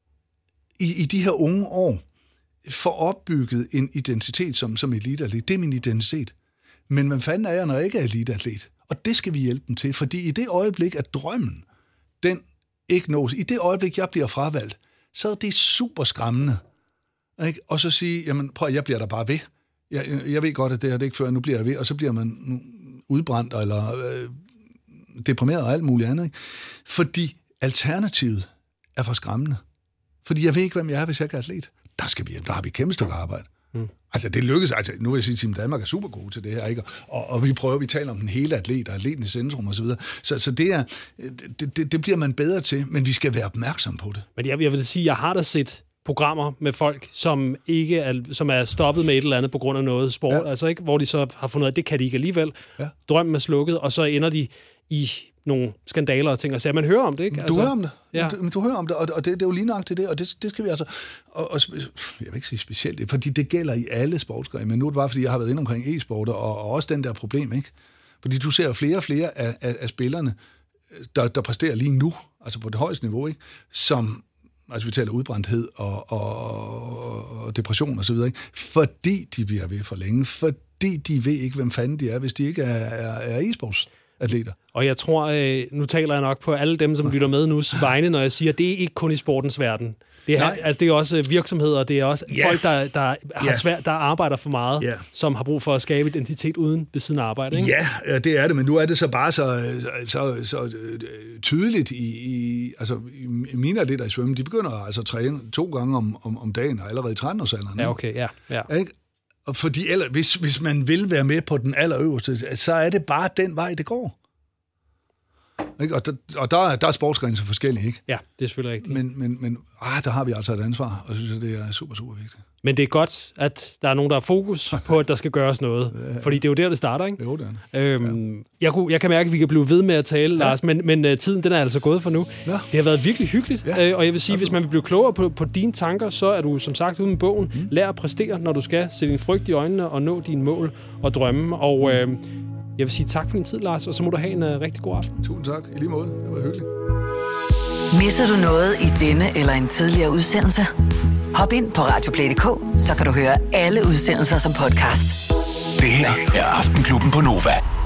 i, i de her unge år får opbygget en identitet som, som eliteatlet. Det er min identitet. Men hvad fanden er jeg, når jeg ikke er eliteatlet? Og det skal vi hjælpe dem til, fordi i det øjeblik, at drømmen, den ikke nås, i det øjeblik, jeg bliver fravalgt, så er det super skræmmende. Ikke? Og så sige, jamen prøv, jeg bliver der bare ved. Jeg, jeg ved godt, at det her det ikke før, nu bliver jeg ved, og så bliver man udbrændt eller øh, deprimeret og alt muligt andet. Ikke? Fordi alternativet er for skræmmende. Fordi jeg ved ikke, hvem jeg er, hvis jeg ikke er atlet. Der skal vi, der har vi et kæmpe stykke arbejde. Mm. Altså, det lykkes. Altså, nu vil jeg sige, at Team Danmark er super gode til det her, ikke? Og, og vi prøver, vi taler om den hele atlet, og atleten i centrum og så videre. Så, så det, er, det, det, det bliver man bedre til, men vi skal være opmærksom på det. Men jeg, jeg vil sige, jeg har da set programmer med folk, som ikke er, som er stoppet med et eller andet på grund af noget sport, ja. Altså ikke, hvor de så har fundet ud af, at det kan de ikke alligevel. Ja. Drømmen er slukket, og så ender de i nogle skandaler og ting, og så man hører om det, ikke? Du altså, hører om det. Ja. Du, men du hører om det, og, og det, det er jo lige nok til det, og det, det skal vi altså... Og, og, jeg vil ikke sige specielt, fordi det gælder i alle sportsgrene, men nu er det bare, fordi jeg har været inde omkring e-sport, og, og også den der problem, ikke? Fordi du ser flere og flere af, af, af spillerne, der, der præsterer lige nu, altså på det højeste niveau, ikke? Som, altså vi taler udbrændthed og, og, og depression og så videre, ikke? Fordi de bliver ved for længe, fordi de ved ikke, hvem fanden de er, hvis de ikke er, er, er e-sports atleter. Og jeg tror, øh, nu taler jeg nok på alle dem, som lytter med nu, vegne, når jeg siger, at det er ikke kun i sportens verden. Det er, altså, det er også virksomheder, det er også yeah. folk, der, der, har yeah. svært, der arbejder for meget, yeah. som har brug for at skabe identitet uden ved siden af arbejde. Ikke? Ja, det er det, men nu er det så bare så, så, så tydeligt i, i, altså, i mine atleter i svømmen, de begynder altså at træne to gange om, om, om dagen, og allerede i tretten-årsalderen. Ja, okay, ja. ja. Ikke? Fordi eller, hvis, hvis man vil være med på den allerøverste, så er det bare den vej, det går. Ikke? Og, der, og der, der er sportsgrænser forskellige, ikke? Ja, det er selvfølgelig rigtigt. Men, men, men ah, der har vi altså et ansvar, og jeg synes, det er super, super vigtigt. Men det er godt, at der er nogen, der har fokus på, at der skal gøres noget. Ja, ja. Fordi det er jo der, det starter, ikke? Jo, det er øhm, ja. jeg, kunne, jeg kan mærke, at vi kan blive ved med at tale, ja. Lars, men, men uh, tiden den er altså gået for nu. Ja. Det har været virkelig hyggeligt, ja. øh, og jeg vil sige, hvis man vil blive klogere på, på dine tanker, så er du som sagt ude med bogen. Mm. Lær at præstere, når du skal sætte din frygt i øjnene og nå dine mål og drømme. Og øh, jeg vil sige tak for din tid, Lars, og så må du have en uh, rigtig god aften. Tusind tak. I lige måde. Det var hyggeligt. Misser du noget i denne eller en tidligere udsendelse? Hop ind på radioplay punktum d k, så kan du høre alle udsendelser som podcast. Det her er Aftenklubben på Nova.